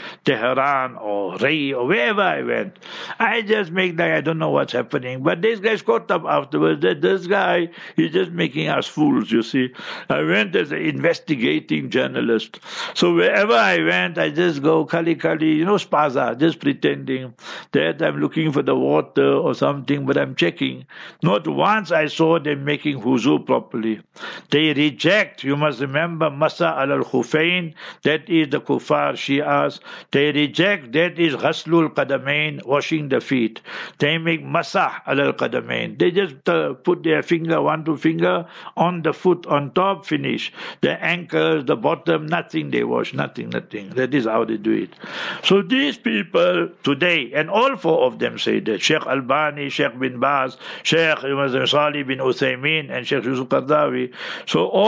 Tehran or Ray or wherever I went, I just make like I don't know what's happening. But these guys caught up afterwards that this guy is just making us fools, you see. I went as an investigating journalist. So wherever I went, I just go kali kali, you know, spaza, just pretending that I'm looking for the water or something, but I'm checking. Not once I saw them making wuzu properly. They reject, you must remember, Masa al-Khufain, that is the kuffar Shias. They reject, that is Ghaslul Qadamain, washing the feet. They make Masah al-Qadamain. They just uh, put their finger, one, two finger on the foot on top, finish. The ankles, the bottom, nothing they wash, nothing, nothing. That is how they do it. So these people today, and all four of them say that, Sheikh Albani, Sheikh bin Baz, Sheikh Salih bin Uthaymeen, and Sheikh Yusuf Qardawi, so all of them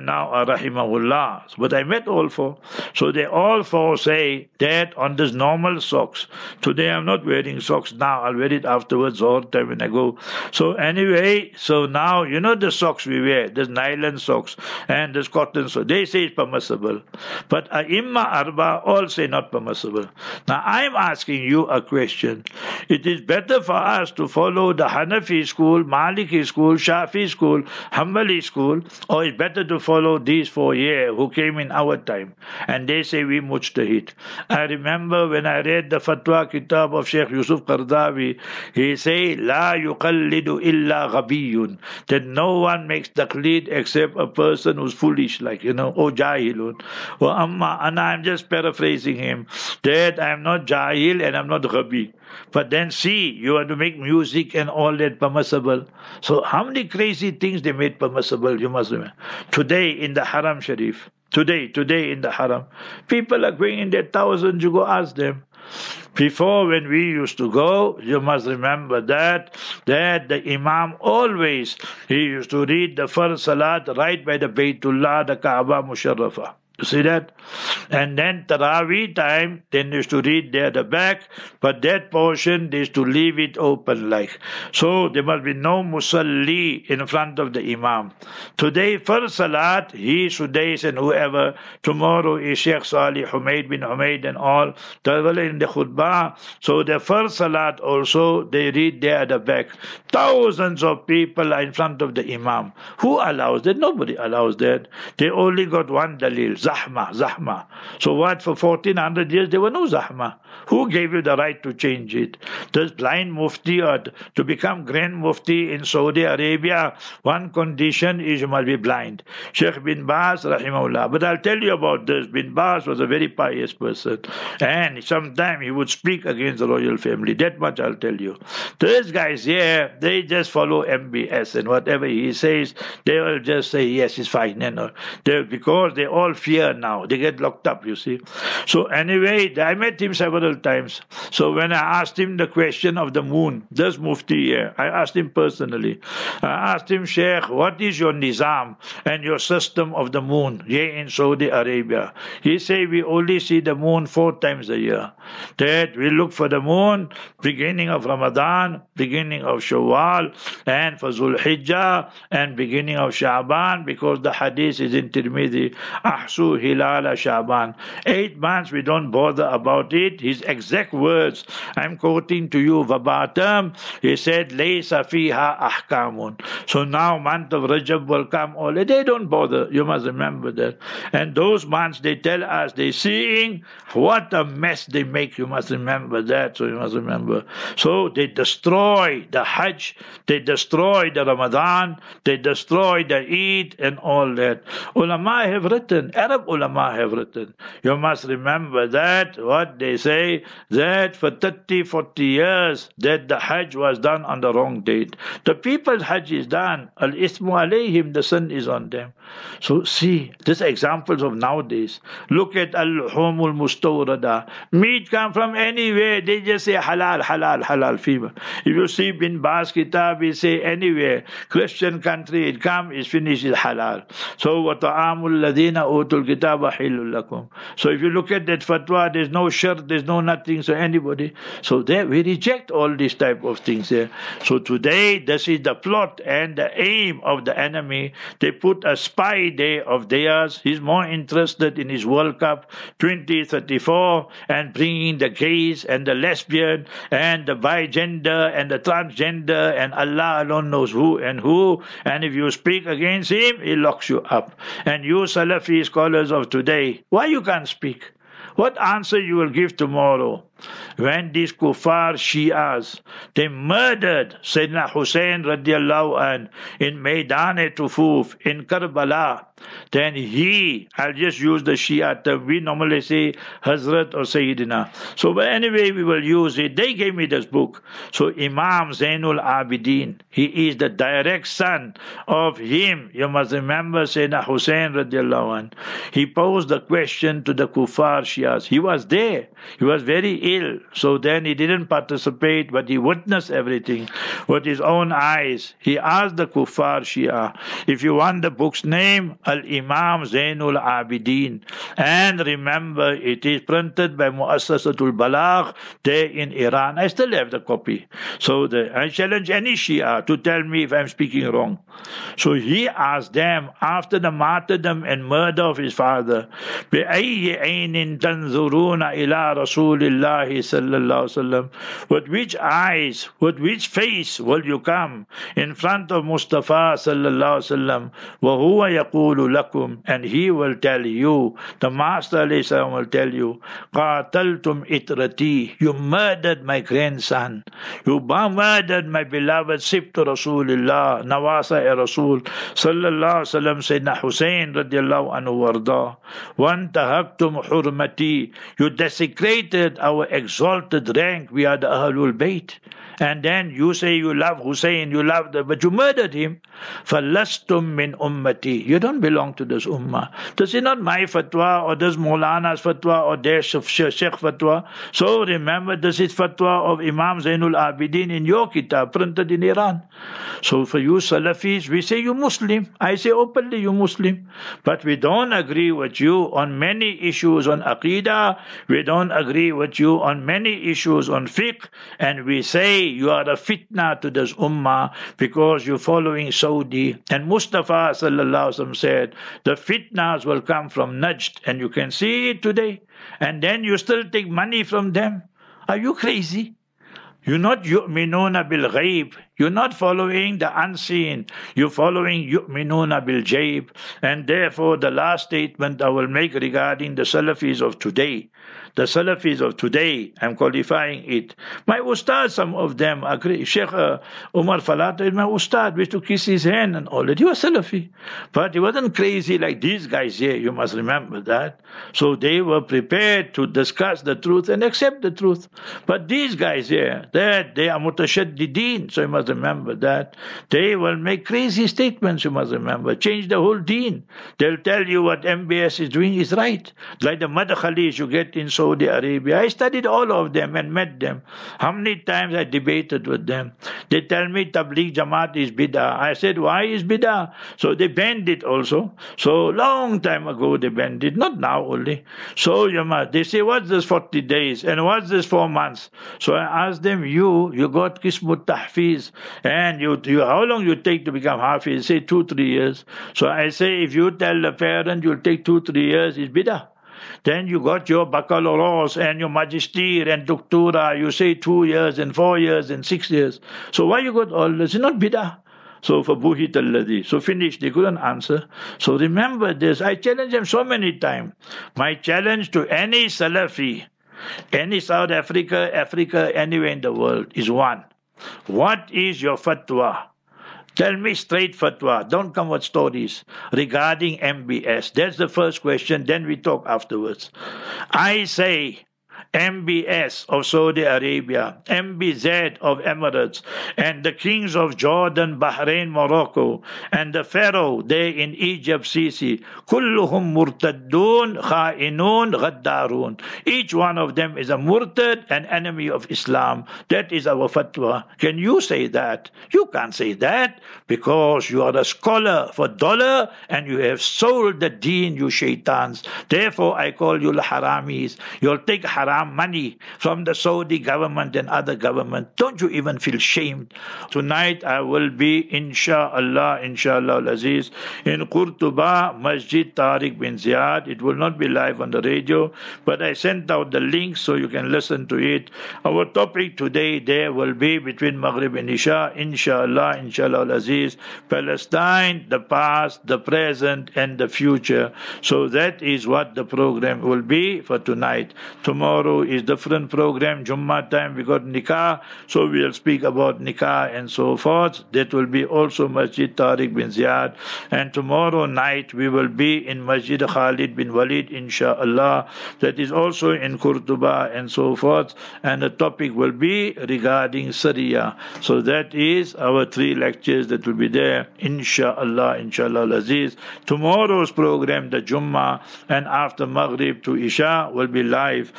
them now are rahimahullah. But I met all four. So they all four say that on this normal socks. Today I'm not wearing socks now. I'll wear it afterwards all the time when I go. So anyway, so now, you know the socks we wear, there's nylon socks and there's cotton socks. They say it's permissible. But A'imma Arba all say not permissible. Now I'm asking you a question. It is better for us to follow the Hanafi school, Maliki school, Shafi school, Hanbali school, or it's better to follow these four here who came in our time. And they say we mujtahid. I remember when I read the fatwa kitab of Sheikh Yusuf Qardawi, he say, La yuqallidu illa ghabiyun, that no one makes taqlid except a person who's foolish, like, you know, or jahilun. Or amma, and I'm just paraphrasing him, that I'm not jahil and I'm not ghabi. But then see, you have to make music and all that permissible. So how many crazy things they made permissible, you must remember. Today in the Haram Sharif, today, today in the Haram, people are going in their thousands, you go ask them. Before, when we used to go, you must remember that, that the Imam always, he used to read the first Salat right by the Baytullah, the Kaaba Musharrafah. You see that? And then Taraweeh time, then they used to read there the back, but that portion they used to leave it open like. So there must be no musalli in front of the Imam. Today, first Salat, he, Sudais and whoever, tomorrow is Sheikh Salih, Humaid bin Humaid and all, travel in the khutbah. So the first Salat also, they read there at the back. Thousands of people are in front of the Imam. Who allows that? Nobody allows that. They only got one dalil. Zahma, Zahma. So what, for fourteen hundred years there were no Zahma. Who gave you the right to change it? Does blind mufti or to become grand mufti in Saudi Arabia, one condition is you must be blind. Sheikh bin Baz, rahimahullah. But I'll tell you about this. Bin Baz was a very pious person. And sometimes he would speak against the royal family. That much I'll tell you. These guys here, they just follow M B S and whatever he says, they will just say, yes, it's fine. You know. They, because they all fear now. They get locked up, you see. So anyway, I met him several times. So when I asked him the question of the moon, this mufti here, I asked him personally. I asked him, Sheikh, what is your nizam and your system of the moon here in Saudi Arabia? He said, we only see the moon four times a year. That we look for the moon beginning of Ramadan, beginning of Shawwal, and for Zulhijjah, and beginning of Sha'ban, because the hadith is in Tirmidhi, Ahsu Hilala Sha'ban. Eight months we don't bother about it. His exact words, I'm quoting to you verbatim. He said, Laysa fiha ahkamun. So now month of Rajab will come. All they don't bother. You must remember that. And those months they tell us they're seeing what a mess they make. You must remember that. So you must remember. So they destroy the Hajj. They destroy the Ramadan. They destroy the Eid and all that. Ulama have written. Arab ulama have written. You must remember that what they say, that for thirty, forty years that the Hajj was done on the wrong date. The people's Hajj is done. Al-Ismu alayhim, the sin is on them. So see, these examples of nowadays. Look at al-humul mustawrada. Meat come from anywhere. They just say halal, halal, halal fever. If you see bin Baz kitab, we say anywhere. Christian country, it come, is finished, is halal. So wa ta'amul ladina utul kitaba hilul lakum. So if you look at that fatwa, there's no shirt, there's no nothing, so anybody. So there we reject all these type of things there. So today, this is the plot and the aim of the enemy. They put a spy day of theirs. He's more interested in his World Cup twenty thirty-four and bringing the gays and the lesbian and the bigender and the transgender and Allah alone knows who and who. And if you speak against him, he locks you up. And you Salafi scholars of today, why you can't speak? What answer you will give tomorrow? When these kuffar Shias, they murdered Sayyidina Hussein radiallahu anh in Maidan-e-Tufuf in Karbala, then he, I'll just use the Shia term, we normally say Hazrat or Sayyidina. So but anyway, we will use it. They gave me this book. So Imam Zainul Abidin, he is the direct son of him. You must remember Sayyidina Hussein radiallahu anh. He posed the question to the kuffar Shias. He was there. He was very ill. So then he didn't participate, but he witnessed everything with his own eyes. He asked the Kuffar Shia, if you want the book's name, Al-Imam Zainul Abidin. And remember, it is printed by Muassasatul Balagh there in Iran. I still have the copy. So the, I challenge any Shia to tell me if I'm speaking wrong. So he asked them, after the martyrdom and murder of his father, بِأَيِّ عَيْنٍ تَنْظُرُونَ إِلَىٰ رَسُولِ اللَّهِ صَلَّى اللَّهُ عَلَيْهِ وَسَلَّمَ, with which eyes, with which face will you come in front of Mustafa sallallahu alaihi wasallam? وَهُوَ يَقُولُ لَكُمْ, and he will tell you, the Master alayhi salam will tell you, قَاتَلْتُمْ إِتْرَتِي, you murdered my grandson, you murdered my beloved Sibt Rasulullah, Nawasa ya Rasul sallallahu alaihi wasallam, Sayyidina Hussein radiallahu anhu warda, وَانْتَهَكْتُمْ حُرْمَتِي, you desecrated our exalted rank, we are the Ahlul Bayt. And then you say you love Hussein, you love the, but you murdered him. فَلَسْتُم مِّنْ ummati, you don't belong to this ummah. This is not my fatwa, or this Maulana's fatwa, or their Sheikh fatwa. So remember, this is fatwa of Imam Zainul Abidin in your kitab, printed in Iran. So for you Salafis, we say you Muslim. I say openly you Muslim. But we don't agree with you on many issues on Aqidah. We don't agree with you on many issues on fiqh. And we say you are a fitna to this ummah because you're following Saudi. And Mustafa sallallahu alaihi wasallam said, the fitnas will come from Najd. And you can see it today. And then you still take money from them. Are you crazy? You're not yu'minuna bil ghaib. You're not following the unseen. You're following yu'minuna bil jayb. And therefore, the last statement I will make regarding the Salafis of today. The Salafis of today, I'm qualifying it. My ustad, some of them agree. Sheikh uh, Umar Falata is my ustad. We used to kiss his hand and all that. He was Salafi. But he wasn't crazy like these guys here. You must remember that. So they were prepared to discuss the truth and accept the truth. But these guys here, that they are mutashaddideen. So you must remember that. They will make crazy statements, you must remember. Change the whole deen. They'll tell you what M B S is doing is right. Like the madkhalis you get in Saudi Arabia. I studied all of them and met them. How many times I debated with them? They tell me Tabligh Jamaat is bid'ah. I said, why is bid'ah? So they banned it also. So long time ago they banned it, not now only. So you must, they say, what's this forty days? And what's this four months? So I asked them, you, you got Qismut Tahfiz. And you, you, how long you take to become Hafiz? Say two, three years. So I say, if you tell the parent you'll take two, three years, it's bid'ah. Then you got your baccalaureate and your magister and doctora. You say two years and four years and six years. So why you got all this? It's not bid'ah. So for Buhit al-Ladhi. So finished. They couldn't answer. So remember this. I challenge them so many times. My challenge to any Salafi, any South Africa, Africa, anywhere in the world is one. What is your fatwa? Tell me straight fatwa. Don't come with stories regarding M B S. That's the first question. Then we talk afterwards. I say M B S of Saudi Arabia, M B Z of Emirates, and the kings of Jordan, Bahrain, Morocco, and the Pharaoh there in Egypt, Sisi, kulluhum murtaddun, kha'inun, ghaddarun. Each one of them is a murtad, an enemy of Islam. That is our fatwa. Can you say that? You can't say that because you are a scholar for dollar and you have sold the deen, you shaitans. Therefore, I call you haramis. You'll take haram money from the Saudi government and other government. Don't you even feel shamed? Tonight I will be, inshallah, inshallah al-Aziz, in Qurtuba, Masjid Tariq bin Ziyad. It will not be live on the radio, but I sent out the link so you can listen to it. Our topic today there will be between Maghrib and Isha, inshallah, inshallah al-Aziz, Palestine, the past, the present, and the future. So that is what the program will be for tonight. Tomorrow is different program. Jummah time we got nikah, so we'll speak about nikah and so forth. That will be also Masjid Tariq bin Ziyad. And tomorrow night we will be in Masjid Khalid bin Walid, inshallah. That is also in Qurtuba and so forth. And the topic will be regarding Syria. So that is our three lectures that will be there, inshallah, inshallah al-Aziz. Tomorrow's program, the Jummah, and after Maghrib to Isha will be live on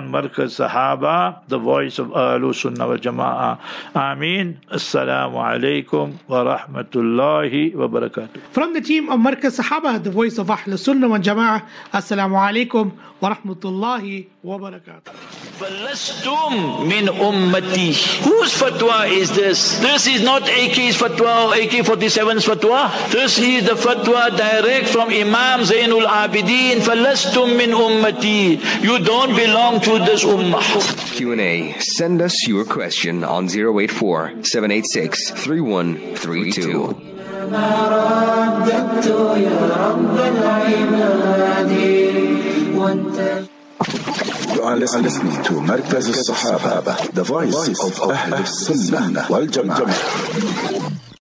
on Markaz Sahaba, the voice of Ahlus Sunnah wal Jama'ah. Ameen. Assalamu alaikum wa rahmatullahi wa barakatuh. From the team of Markaz Sahaba, the voice of Ahlus Sunnah wal Jama'ah, Assalamu alaikum wa rahmatullahi wa barakatuh. فَلَسْتُمْ مِنْ أُمَّتِي. Whose fatwa is this? This is not A K's fatwa or A K forty-seven's fatwa. This is the fatwa direct from Imam Zainul Abidin. فَلَسْتُمْ مِنْ أُمَّتِي. You don't belong to this ummah. Q and A. Send us your question on zero eight four, seven eight six, three one three two. You are listening to Markaz al-Sahaba, the voice of Ahlus Sunnah wal Jama'ah.